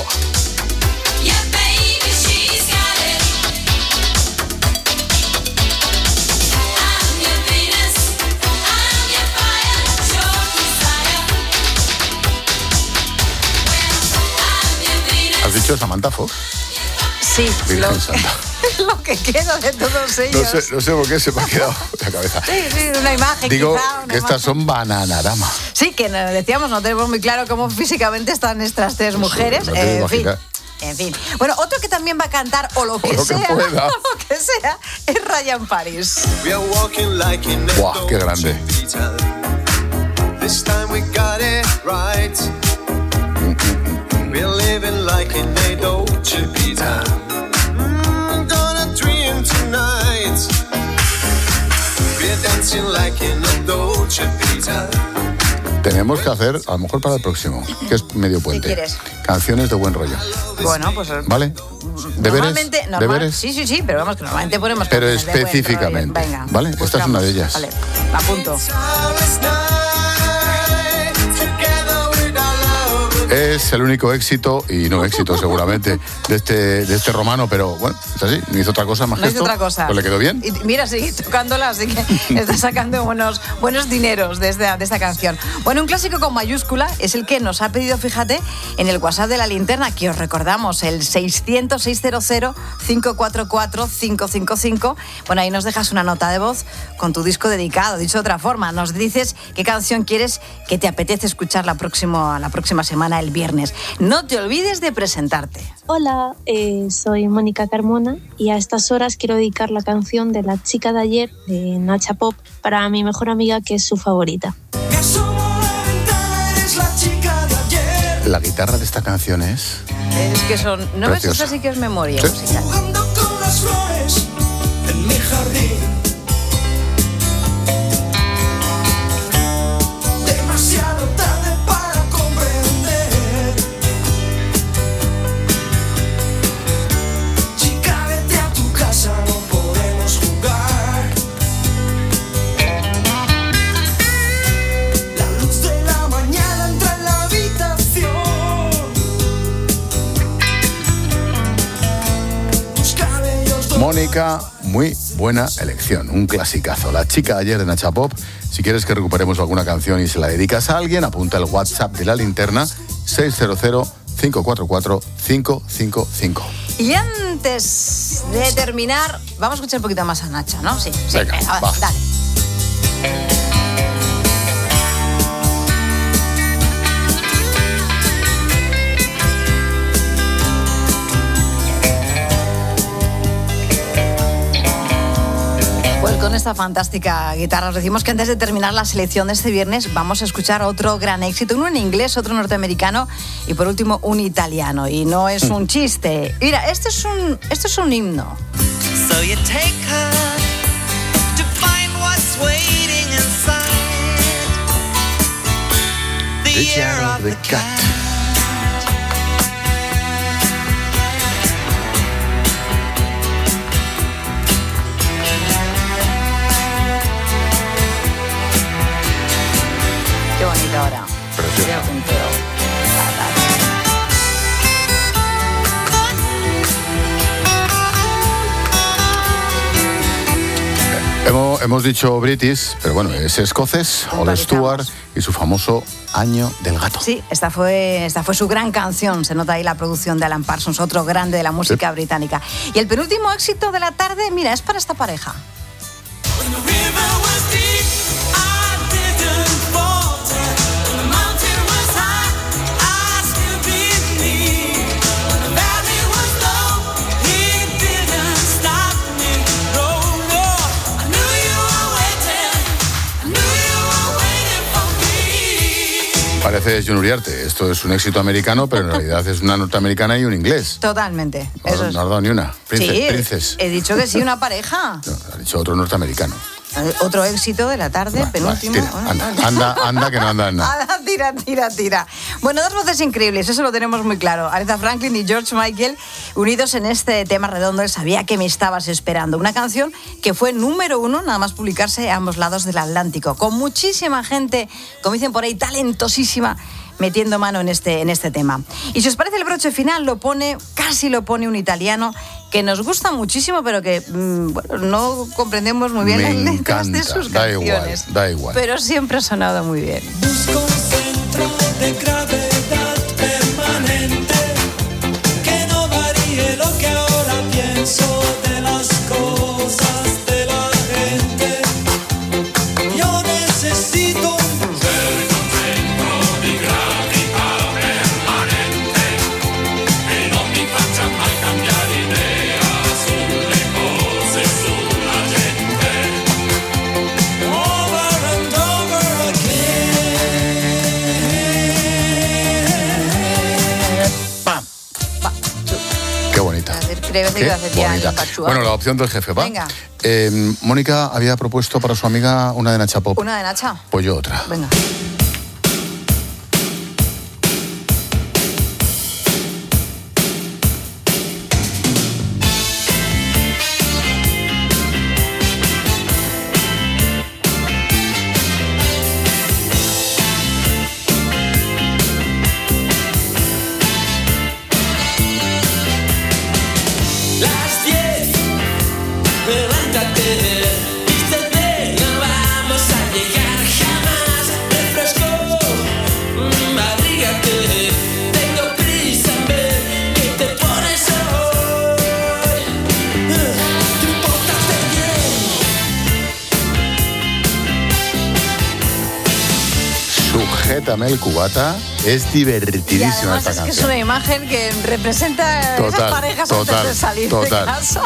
Speaker 1: ¿Has dicho Samantha Fox?
Speaker 10: Sí,
Speaker 1: Virgen
Speaker 10: lo,
Speaker 1: Santa.
Speaker 10: lo que queda de todos ellos.
Speaker 1: No sé, no sé por qué se me ha quedado la cabeza.
Speaker 10: Sí, sí, una imagen.
Speaker 1: Digo
Speaker 10: quizá, una
Speaker 1: que estas
Speaker 10: imagen.
Speaker 1: son Bananarama.
Speaker 10: Sí, que no, decíamos, no tenemos muy claro cómo físicamente están estas tres mujeres.
Speaker 1: No te
Speaker 10: Eh, en fin.
Speaker 1: imaginas.
Speaker 10: En fin. Bueno, otro que también va a cantar, o lo que,
Speaker 1: O lo que
Speaker 10: sea,
Speaker 1: pueda.
Speaker 10: o lo que sea, es Ryan Paris.
Speaker 1: Buah, qué grande.
Speaker 7: This time we got it right. We're living like in a Dolce Vita. Mm, gonna dream tonight. We're dancing like in a Dolce Vita.
Speaker 1: Tenemos que hacer, a lo mejor para el próximo, que es medio puente.
Speaker 10: quieres?
Speaker 1: Canciones de buen rollo.
Speaker 10: Bueno, pues.
Speaker 1: ¿Vale? ¿Deberes?
Speaker 10: Normalmente, normal-
Speaker 1: ¿Deberes?
Speaker 10: Sí, sí, sí, pero vamos, que normalmente ponemos.
Speaker 1: Pero
Speaker 10: canciones de buen
Speaker 1: específicamente.
Speaker 10: rollo. Venga.
Speaker 1: ¿Vale? Esta es una de ellas.
Speaker 10: Vale, me apunto.
Speaker 1: Es el único éxito, y no éxito seguramente, de este, de este romano, pero bueno, es así, no hizo otra cosa más
Speaker 10: No
Speaker 1: que
Speaker 10: hizo
Speaker 1: esto.
Speaker 10: otra cosa.
Speaker 1: Pues le quedó bien.
Speaker 10: Y mira, sigue tocándola, así que está sacando buenos, buenos dineros de esta, de esta canción. Bueno, un clásico con mayúscula es el que nos ha pedido, fíjate, en el WhatsApp de La Linterna, que os recordamos, el seiscientos, seiscientos, cinco cuatro cuatro, cinco cinco cinco. Bueno, ahí nos dejas una nota de voz con tu disco dedicado. Dicho de otra forma, nos dices qué canción quieres que te apetece escuchar la próxima, la próxima semana, el viernes. No te olvides de presentarte.
Speaker 5: Hola, eh, soy Mónica Carmona y a estas horas quiero dedicar la canción de La chica de ayer de Nacha Pop para mi mejor amiga, que es su favorita.
Speaker 1: La guitarra de esta canción es...
Speaker 10: Es que son... ¿No ves?
Speaker 1: Preciosa.
Speaker 10: Esa sí que es memoria
Speaker 1: Sí.
Speaker 10: musical.
Speaker 7: Jugando con las flores en mi jardín. Demasiado tarde para comprender. Chica, vete a tu casa, no podemos jugar. La luz de la mañana entra en la habitación. Tus cabellos
Speaker 1: Mónica, muy buena elección, un clasicazo. La chica de ayer de Nacha Pop. Si quieres que recuperemos alguna canción y se la dedicas a alguien, apunta el WhatsApp de La Linterna seiscientos, cinco cuatro cuatro, cinco cinco cinco.
Speaker 10: Y antes de terminar, vamos a escuchar un poquito más a Nacha, ¿no? Sí, sí.
Speaker 1: Venga,
Speaker 10: Venga,
Speaker 1: va.
Speaker 10: dale. Pues con esta fantástica guitarra os decimos que antes de terminar la selección de este viernes vamos a escuchar otro gran éxito, uno en inglés, otro norteamericano y por último un italiano. Y no es un chiste. Mira, esto es un, esto es un himno.
Speaker 7: So you take her to find what's is waiting inside the year of the cat.
Speaker 10: Qué bonito ahora.
Speaker 1: Precioso.
Speaker 10: Qué puntero.
Speaker 1: Hemos, hemos dicho British, pero bueno, es escocés, Ole Stewart y su famoso Año del Gato.
Speaker 10: Sí, esta fue, esta fue su gran canción. Se nota ahí la producción de Alan Parsons, otro grande de la música sí. británica. Y el penúltimo éxito de la tarde, mira, es para esta pareja.
Speaker 1: Parece John Uriarte. Esto es un éxito americano, pero en realidad es una norteamericana y un inglés.
Speaker 10: Totalmente.
Speaker 1: No,
Speaker 10: Eso
Speaker 1: no
Speaker 10: es.
Speaker 1: has dado ni una. Princes,
Speaker 10: sí,
Speaker 1: Princes.
Speaker 10: He dicho que sí, una pareja.
Speaker 1: No, ha dicho otro norteamericano.
Speaker 10: Otro éxito de la tarde,
Speaker 1: Va,
Speaker 10: penúltimo.
Speaker 1: va, tira, anda, anda, anda, que no anda en nada.
Speaker 10: Anda, tira, tira, tira. Bueno, dos voces increíbles, eso lo tenemos muy claro. Aretha Franklin y George Michael unidos en este tema redondo, Él sabía que me estabas esperando. Una canción que fue número uno, nada más publicarse a ambos lados del Atlántico. Con muchísima gente, como dicen por ahí, talentosísima, metiendo mano en este, en este tema. Y si os parece, el broche final lo pone, casi lo pone un italiano que nos gusta muchísimo, pero que mmm, bueno, no comprendemos muy bien
Speaker 1: Me
Speaker 10: las letras
Speaker 1: encanta.
Speaker 10: de sus
Speaker 1: da
Speaker 10: canciones.
Speaker 1: Igual, da igual.
Speaker 10: Pero siempre ha sonado muy bien.
Speaker 7: Busco un centro de gravedad permanente que no varíe lo que ahora pienso de las cosas de la gente. Yo necesito un
Speaker 1: Qué bonita. Bueno, la opción del jefe, ¿va?
Speaker 10: Venga.
Speaker 1: Eh, Mónica había propuesto para su amiga una de Nacha Pop.
Speaker 10: ¿Una de Nacha?
Speaker 1: Pues yo otra.
Speaker 10: Venga.
Speaker 1: Sujétame el cubata, es divertidísima
Speaker 10: y además
Speaker 1: esta
Speaker 10: es
Speaker 1: canción.
Speaker 10: que es una imagen que representa
Speaker 1: Total,
Speaker 10: esas parejas
Speaker 1: total,
Speaker 10: antes de salir
Speaker 1: total.
Speaker 10: de casa.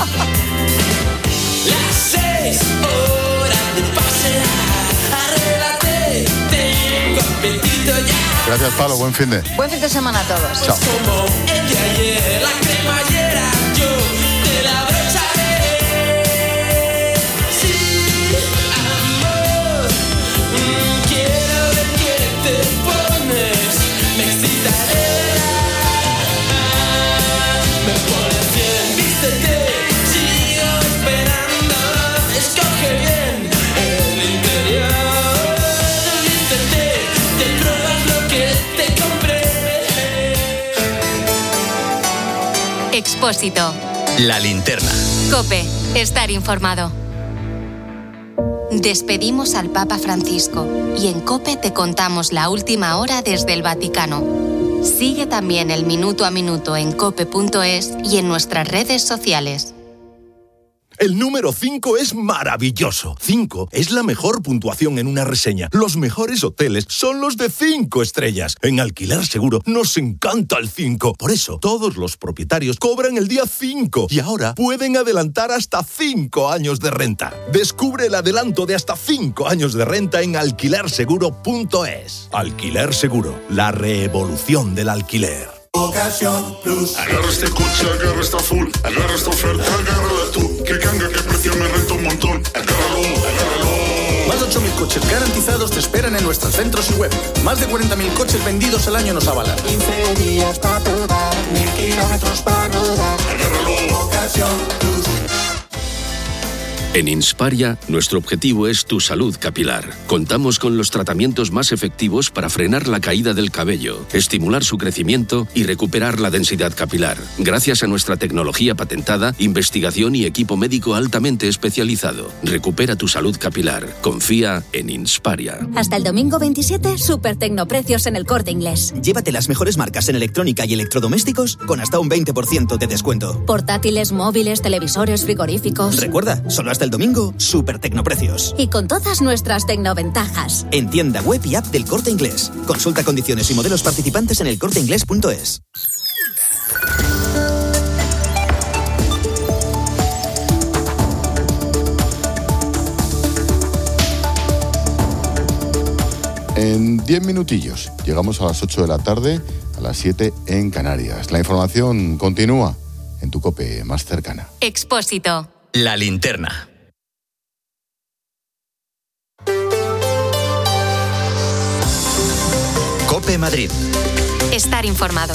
Speaker 7: las seis horas de pasear, arréglate, tengo apetito ya.
Speaker 1: Gracias, Pablo, buen fin de.
Speaker 10: Buen fin de semana a todos.
Speaker 1: Chao.
Speaker 7: Como el de ayer, la cremallera, yo te la abrocharé. Sí, amor, mm, quiero ver que te pones, me excitaré. Me pones bien, vístete, sigo esperando, escoge bien el interior. Vístete, te pruebas lo que te compré.
Speaker 3: Expósito.
Speaker 2: La linterna.
Speaker 3: COPE. Estar informado. Despedimos al Papa Francisco y en COPE te contamos la última hora desde el Vaticano. Sigue también el minuto a minuto en cope punto es y en nuestras redes sociales.
Speaker 4: El número cinco es maravilloso. cinco es la mejor puntuación en una reseña. Los mejores hoteles son los de cinco estrellas. En Alquiler Seguro nos encanta el cinco. Por eso, todos los propietarios cobran el día cinco y ahora pueden adelantar hasta cinco años de renta. Descubre el adelanto de hasta cinco años de renta en alquiler seguro punto es. Alquiler Seguro, la revolución del alquiler.
Speaker 8: Ocasión Plus. Agarra este coche, agarra esta full. Agarra esta oferta, agárrala tú. Que canga, que precio me renta un montón. Agárralo, agárralo.
Speaker 9: Más de ocho mil coches garantizados te esperan en nuestros centros y web. Más de cuarenta mil coches vendidos al año nos avalan.
Speaker 7: quince días para probar, mil kilómetros para rodar. Ocasión Plus.
Speaker 14: En Insparia, nuestro objetivo es tu salud capilar. Contamos con los tratamientos más efectivos para frenar la caída del cabello, estimular su crecimiento y recuperar la densidad capilar. Gracias a nuestra tecnología patentada, investigación y equipo médico altamente especializado. Recupera tu salud capilar. Confía en Insparia.
Speaker 19: Hasta el domingo veintisiete, super tecnoprecios en El Corte Inglés.
Speaker 21: Llévate las mejores marcas en electrónica y electrodomésticos con hasta un veinte por ciento de descuento.
Speaker 19: Portátiles, móviles, televisores, frigoríficos.
Speaker 21: Recuerda, solo hasta el domingo, super tecnoprecios.
Speaker 19: Y con todas nuestras tecnoventajas.
Speaker 21: En tienda web y app del Corte Inglés. Consulta condiciones y modelos participantes en el corte inglés punto es.
Speaker 1: En diez minutillos llegamos a las ocho de la tarde, a las siete en Canarias. La información continúa en tu COPE más cercana.
Speaker 3: Expósito.
Speaker 2: La linterna. COPE Madrid.
Speaker 3: Estar informado.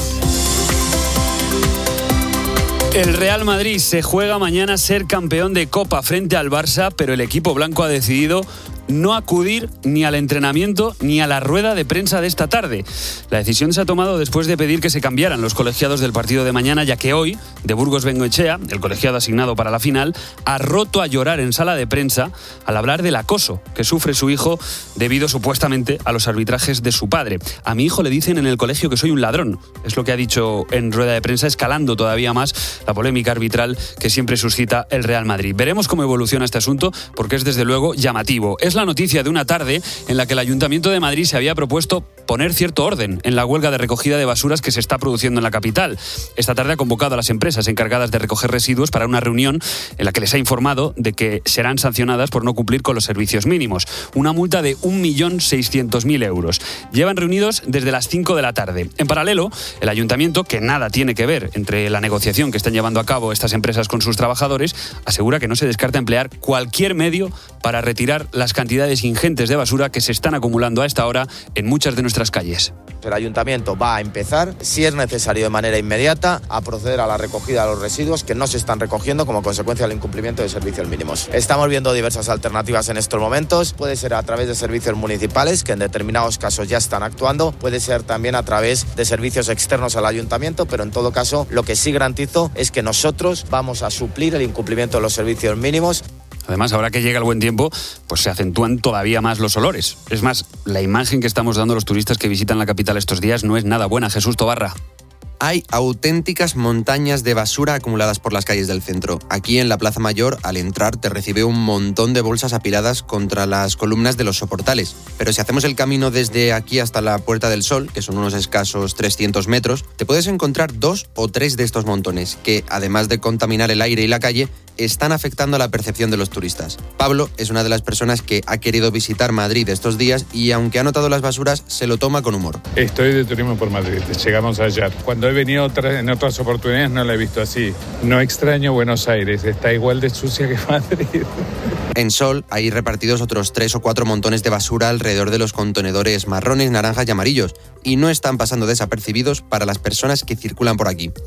Speaker 23: El Real Madrid se juega mañana ser campeón de Copa frente al Barça, pero el equipo blanco ha decidido no acudir ni al entrenamiento ni a la rueda de prensa de esta tarde. La decisión se ha tomado después de pedir que se cambiaran los colegiados del partido de mañana, ya que hoy, de Burgos Bengoechea, el colegiado asignado para la final, ha roto a llorar en sala de prensa al hablar del acoso que sufre su hijo debido supuestamente a los arbitrajes de su padre. A mi hijo le dicen en el colegio que soy un ladrón, es lo que ha dicho en rueda de prensa, escalando todavía más la polémica arbitral que siempre suscita el Real Madrid. Veremos cómo evoluciona este asunto, porque es desde luego llamativo. Es la noticia de una tarde en la que el Ayuntamiento de Madrid se había propuesto poner cierto orden en la huelga de recogida de basuras que se está produciendo en la capital. Esta tarde ha convocado a las empresas encargadas de recoger residuos para una reunión en la que les ha informado de que serán sancionadas por no cumplir con los servicios mínimos. Una multa de un millón seiscientos mil euros. Llevan reunidos desde las cinco de la tarde. En paralelo, el Ayuntamiento, que nada tiene que ver entre la negociación que están llevando a cabo estas empresas con sus trabajadores, asegura que no se descarta emplear cualquier medio para retirar las cantidades ingentes de basura que se están acumulando a esta hora en muchas de nuestras calles.
Speaker 24: El Ayuntamiento va a empezar, si es necesario de manera inmediata, a proceder a la recogida de los residuos que no se están recogiendo como consecuencia del incumplimiento de servicios mínimos. Estamos viendo diversas alternativas en estos momentos. Puede ser a través de servicios municipales, que en determinados casos ya están actuando. Puede ser también a través de servicios externos al Ayuntamiento, pero en todo caso lo que sí garantizo es que nosotros vamos a suplir el incumplimiento de los servicios mínimos.
Speaker 23: Además, ahora que llega el buen tiempo, pues se acentúan todavía más los olores. Es más, la imagen que estamos dando a los turistas que visitan la capital estos días no es nada buena. Jesús Tobarra.
Speaker 25: Hay auténticas montañas de basura acumuladas por las calles del centro. Aquí en la Plaza Mayor, al entrar, te recibe un montón de bolsas apiladas contra las columnas de los soportales. Pero si hacemos el camino desde aquí hasta la Puerta del Sol, que son unos escasos trescientos metros, te puedes encontrar dos o tres de estos montones, que, además de contaminar el aire y la calle, están afectando la percepción de los turistas. Pablo es una de las personas que ha querido visitar Madrid estos días y, aunque ha notado las basuras, se lo toma con humor.
Speaker 26: Estoy de turismo por Madrid, llegamos ayer. Cuando he venido otra, en otras oportunidades no la he visto así. No extraño Buenos Aires, está igual de sucia que Madrid.
Speaker 25: En Sol hay repartidos otros tres o cuatro montones de basura alrededor de los contenedores marrones, naranjas y amarillos, y no están pasando desapercibidos para las personas que circulan por aquí.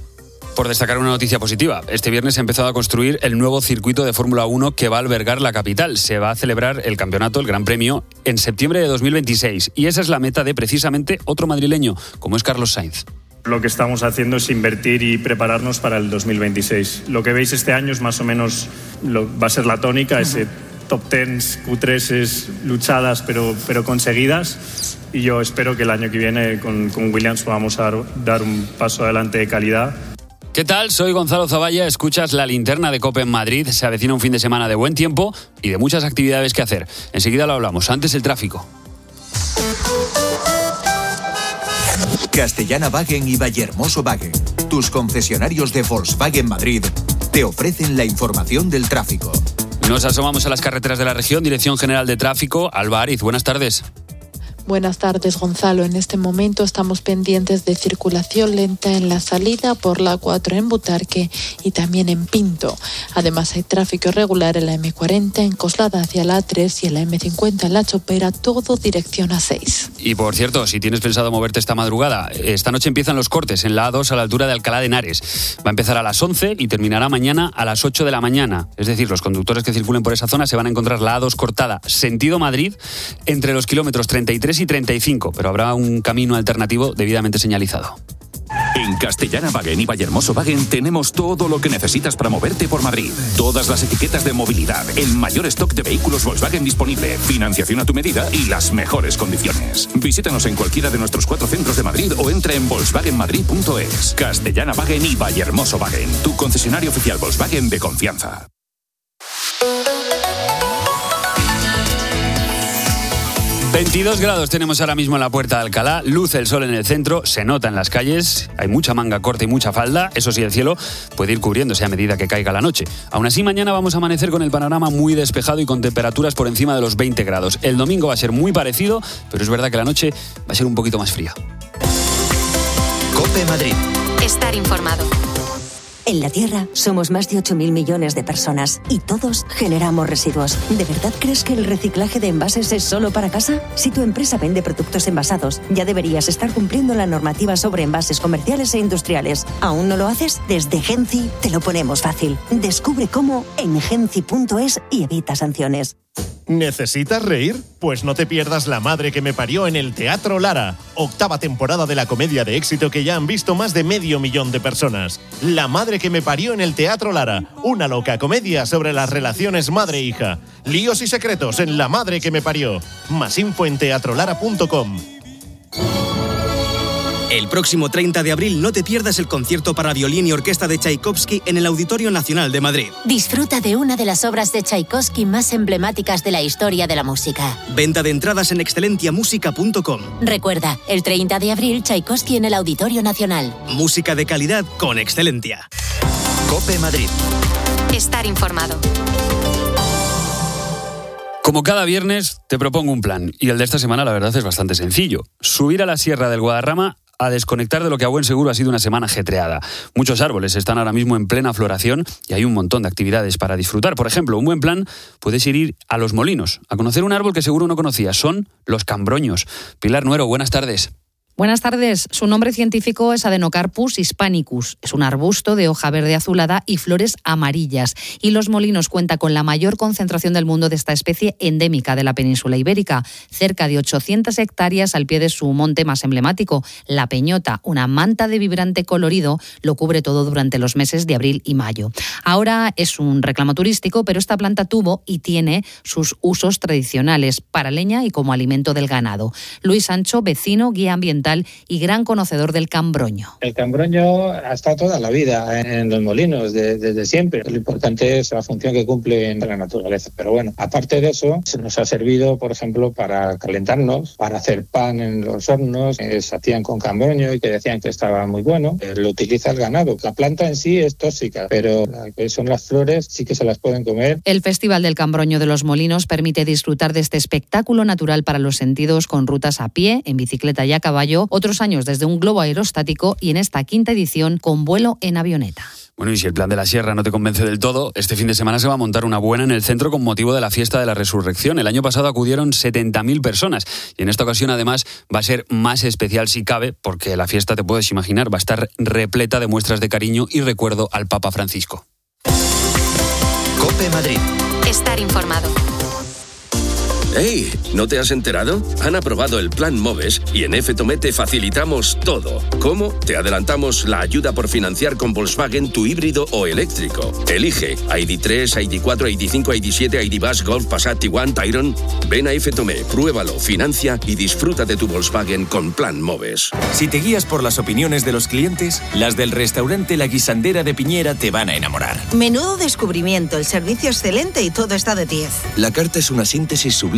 Speaker 23: Por destacar una noticia positiva, este viernes se ha empezado a construir el nuevo circuito de Fórmula uno que va a albergar la capital. Se va a celebrar el campeonato, el Gran Premio, en septiembre de dos mil veintiséis. Y esa es la meta de precisamente otro madrileño, como es Carlos Sainz.
Speaker 27: Lo que estamos haciendo es invertir y prepararnos para el dos mil veintiséis. Lo que veis este año es más o menos, lo, va a ser la tónica, ese top tens, Q tres luchadas pero, pero conseguidas. Y yo espero que el año que viene con, con Williams podamos dar, dar un paso adelante de calidad.
Speaker 23: ¿Qué tal? Soy Gonzalo Zavalla, escuchas La Linterna de COPE en Madrid. Se avecina un fin de semana de buen tiempo y de muchas actividades que hacer. Enseguida lo hablamos. Antes el tráfico.
Speaker 29: Castellana-Wagen y Vallehermoso-Wagen, tus concesionarios de Volkswagen Madrid, te ofrecen la información del tráfico.
Speaker 23: Nos asomamos a las carreteras de la región. Dirección General de Tráfico, Alba Ariz, buenas tardes.
Speaker 11: Buenas tardes, Gonzalo. En este momento estamos pendientes de circulación lenta en la salida por la cuatro en Butarque y también en Pinto. Además hay tráfico irregular en la eme cuarenta en Coslada hacia la a tres y en la eme cincuenta en La Chopera, todo dirección a seis.
Speaker 23: Y por cierto, si tienes pensado moverte esta madrugada, esta noche empiezan los cortes en la a dos a la altura de Alcalá de Henares. Va a empezar a las once y terminará mañana a las ocho de la mañana. Es decir, los conductores que circulen por esa zona se van a encontrar la a dos cortada sentido Madrid entre los kilómetros treinta y tres y treinta y cinco, pero habrá un camino alternativo debidamente señalizado.
Speaker 12: En Castellana-Wagen y Vallehermoso-Wagen tenemos todo lo que necesitas para moverte por Madrid. Todas las etiquetas de movilidad, el mayor stock de vehículos Volkswagen disponible, financiación a tu medida y las mejores condiciones. Visítanos en cualquiera de nuestros cuatro centros de Madrid o entra en volkswagen madrid punto es. Castellana-Wagen y Vallehermoso-Wagen, tu concesionario oficial Volkswagen de confianza.
Speaker 23: veintidós grados tenemos ahora mismo en la Puerta de Alcalá, luce el sol en el centro, se nota en las calles, hay mucha manga corta y mucha falda, eso sí, el cielo puede ir cubriéndose a medida que caiga la noche. Aún así, mañana vamos a amanecer con el panorama muy despejado y con temperaturas por encima de los veinte grados. El domingo va a ser muy parecido, pero es verdad que la noche va a ser un poquito más fría.
Speaker 21: COPE Madrid.
Speaker 3: Estar informado.
Speaker 13: En la Tierra somos más de ocho mil millones de personas y todos generamos residuos. ¿De verdad crees que el reciclaje de envases es solo para casa? Si tu empresa vende productos envasados, ya deberías estar cumpliendo la normativa sobre envases comerciales e industriales. ¿Aún no lo haces? Desde Genci te lo ponemos fácil. Descubre cómo en genci punto es y evita sanciones.
Speaker 15: ¿Necesitas reír? Pues no te pierdas La madre que me parió en el Teatro Lara. Octava temporada de la comedia de éxito que ya han visto más de medio millón de personas. La madre que me parió en el Teatro Lara. Una loca comedia sobre las relaciones madre-hija. Líos y secretos en La madre que me parió. Más info en teatro lara punto com.
Speaker 16: El próximo treinta de abril no te pierdas el concierto para violín y orquesta de Tchaikovsky en el Auditorio Nacional de Madrid.
Speaker 17: Disfruta de una de las obras de Tchaikovsky más emblemáticas de la historia de la música.
Speaker 16: Venta de entradas en excelentia música punto com.
Speaker 17: Recuerda, el treinta de abril, Tchaikovsky en el Auditorio Nacional.
Speaker 16: Música de calidad con Excelentia.
Speaker 21: COPE Madrid.
Speaker 3: Estar informado.
Speaker 23: Como cada viernes, te propongo un plan. Y el de esta semana, la verdad, es bastante sencillo. Subir a la Sierra del Guadarrama a desconectar de lo que a buen seguro ha sido una semana ajetreada. Muchos árboles están ahora mismo en plena floración y hay un montón de actividades para disfrutar. Por ejemplo, un buen plan, puedes ir a Los Molinos, a conocer un árbol que seguro no conocías. Son los cambroños. Pilar Nuero, buenas tardes.
Speaker 18: Buenas tardes. Su nombre científico es Adenocarpus hispanicus. Es un arbusto de hoja verde azulada y flores amarillas. Y Los Molinos cuenta con la mayor concentración del mundo de esta especie endémica de la península ibérica. Cerca de ochocientas hectáreas al pie de su monte más emblemático, La Peñota. Una manta de vibrante colorido lo cubre todo durante los meses de abril y mayo. Ahora es un reclamo turístico, pero esta planta tuvo y tiene sus usos tradicionales para leña y como alimento del ganado. Luis Sancho, vecino, guía ambiental y gran conocedor del cambroño.
Speaker 20: El cambroño ha estado toda la vida en Los Molinos, de, desde siempre. Lo importante es la función que cumple en la naturaleza. Pero bueno, aparte de eso, se nos ha servido, por ejemplo, para calentarnos, para hacer pan en los hornos, que se hacían con cambroño y que decían que estaba muy bueno. Eh, lo utiliza el ganado. La planta en sí es tóxica, pero lo que son las flores sí que se las pueden comer.
Speaker 18: El Festival del Cambroño de Los Molinos permite disfrutar de este espectáculo natural para los sentidos con rutas a pie, en bicicleta y a caballo, otros años desde un globo aerostático y en esta quinta edición con vuelo en avioneta.
Speaker 23: Bueno, y si el plan de la Sierra no te convence del todo, este fin de semana se va a montar una buena en el centro con motivo de la fiesta de la Resurrección. El año pasado acudieron setenta mil personas y en esta ocasión además va a ser más especial si cabe, porque la fiesta, te puedes imaginar, va a estar repleta de muestras de cariño y recuerdo al Papa Francisco.
Speaker 21: COPE Madrid.
Speaker 3: Estar informado.
Speaker 14: ¡Hey! ¿No te has enterado? Han aprobado el Plan MOVES y en F Tomé te facilitamos todo. ¿Cómo? Te adelantamos la ayuda por financiar con Volkswagen tu híbrido o eléctrico. Elige I D tres, I D cuatro, I D cinco, I D siete, I D Buzz, Golf, Passat, Tiguan, Tayron. Ven a F Tomé, pruébalo, financia y disfruta de tu Volkswagen con Plan MOVES.
Speaker 29: Si te guías por las opiniones de los clientes, las del restaurante La Guisandera de Piñera te van a enamorar.
Speaker 10: Menudo descubrimiento, el servicio excelente y todo está de diez.
Speaker 29: La carta es una síntesis sublime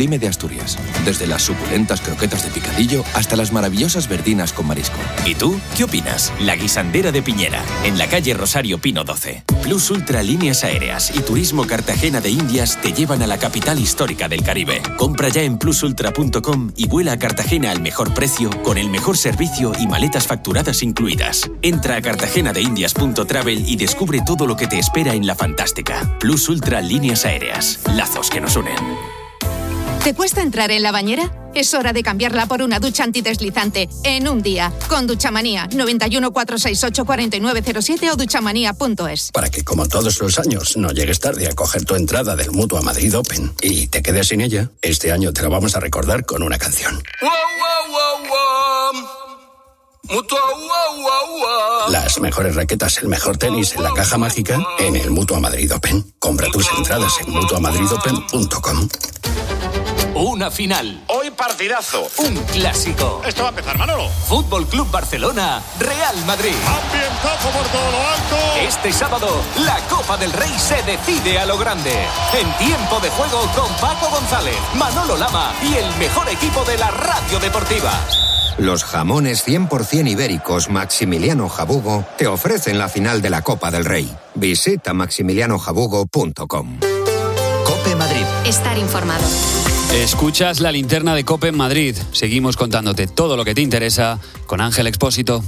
Speaker 4: Pyme de Asturias. Desde las suculentas croquetas de picadillo hasta las maravillosas verdinas con marisco.
Speaker 5: ¿Y tú qué opinas? La Guisandera de Piñera, en la calle Rosario Pino doce. Plus Ultra Líneas Aéreas y Turismo Cartagena de Indias te llevan a la capital histórica del Caribe. Compra ya en plus ultra punto com y vuela a Cartagena al mejor precio, con el mejor servicio y maletas facturadas incluidas. Entra a cartagena de indias punto travel y descubre todo lo que te espera en la fantástica Plus Ultra Líneas Aéreas. Lazos que nos unen.
Speaker 6: ¿Te cuesta entrar en la bañera? Es hora de cambiarla por una ducha antideslizante en un día. Con Duchamanía, noventa y uno, cuatrocientos sesenta y ocho, cuarenta y nueve cero siete o duchamanía punto es.
Speaker 7: Para que, como todos los años, no llegues tarde a coger tu entrada del Mutua Madrid Open y te quedes sin ella, este año te lo vamos a recordar con una canción.
Speaker 8: Wow, wow, wow, wow. Mutua, wow, wow, wow.
Speaker 7: Las mejores raquetas, el mejor tenis en la caja mágica en el Mutua Madrid Open. Compra tus entradas en mutua madrid open punto com.
Speaker 5: Una final.
Speaker 9: Hoy partidazo.
Speaker 5: Un clásico.
Speaker 9: Esto va a empezar, Manolo.
Speaker 5: Fútbol Club Barcelona, Real Madrid.
Speaker 9: Ambientazo por todo lo alto.
Speaker 5: Este sábado, la Copa del Rey se decide a lo grande. En tiempo de juego con Paco González, Manolo Lama y el mejor equipo de la radio deportiva.
Speaker 19: Los jamones cien por ciento ibéricos Maximiliano Jabugo te ofrecen la final de la Copa del Rey. Visita maximiliano jabugo punto com.
Speaker 21: COPE Madrid.
Speaker 3: Estar informado.
Speaker 23: Escuchas la linterna de COPE en Madrid. Seguimos contándote todo lo que te interesa con Ángel Expósito.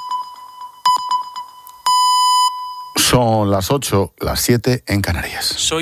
Speaker 1: Son las ocho, las siete en Canarias.
Speaker 23: Soy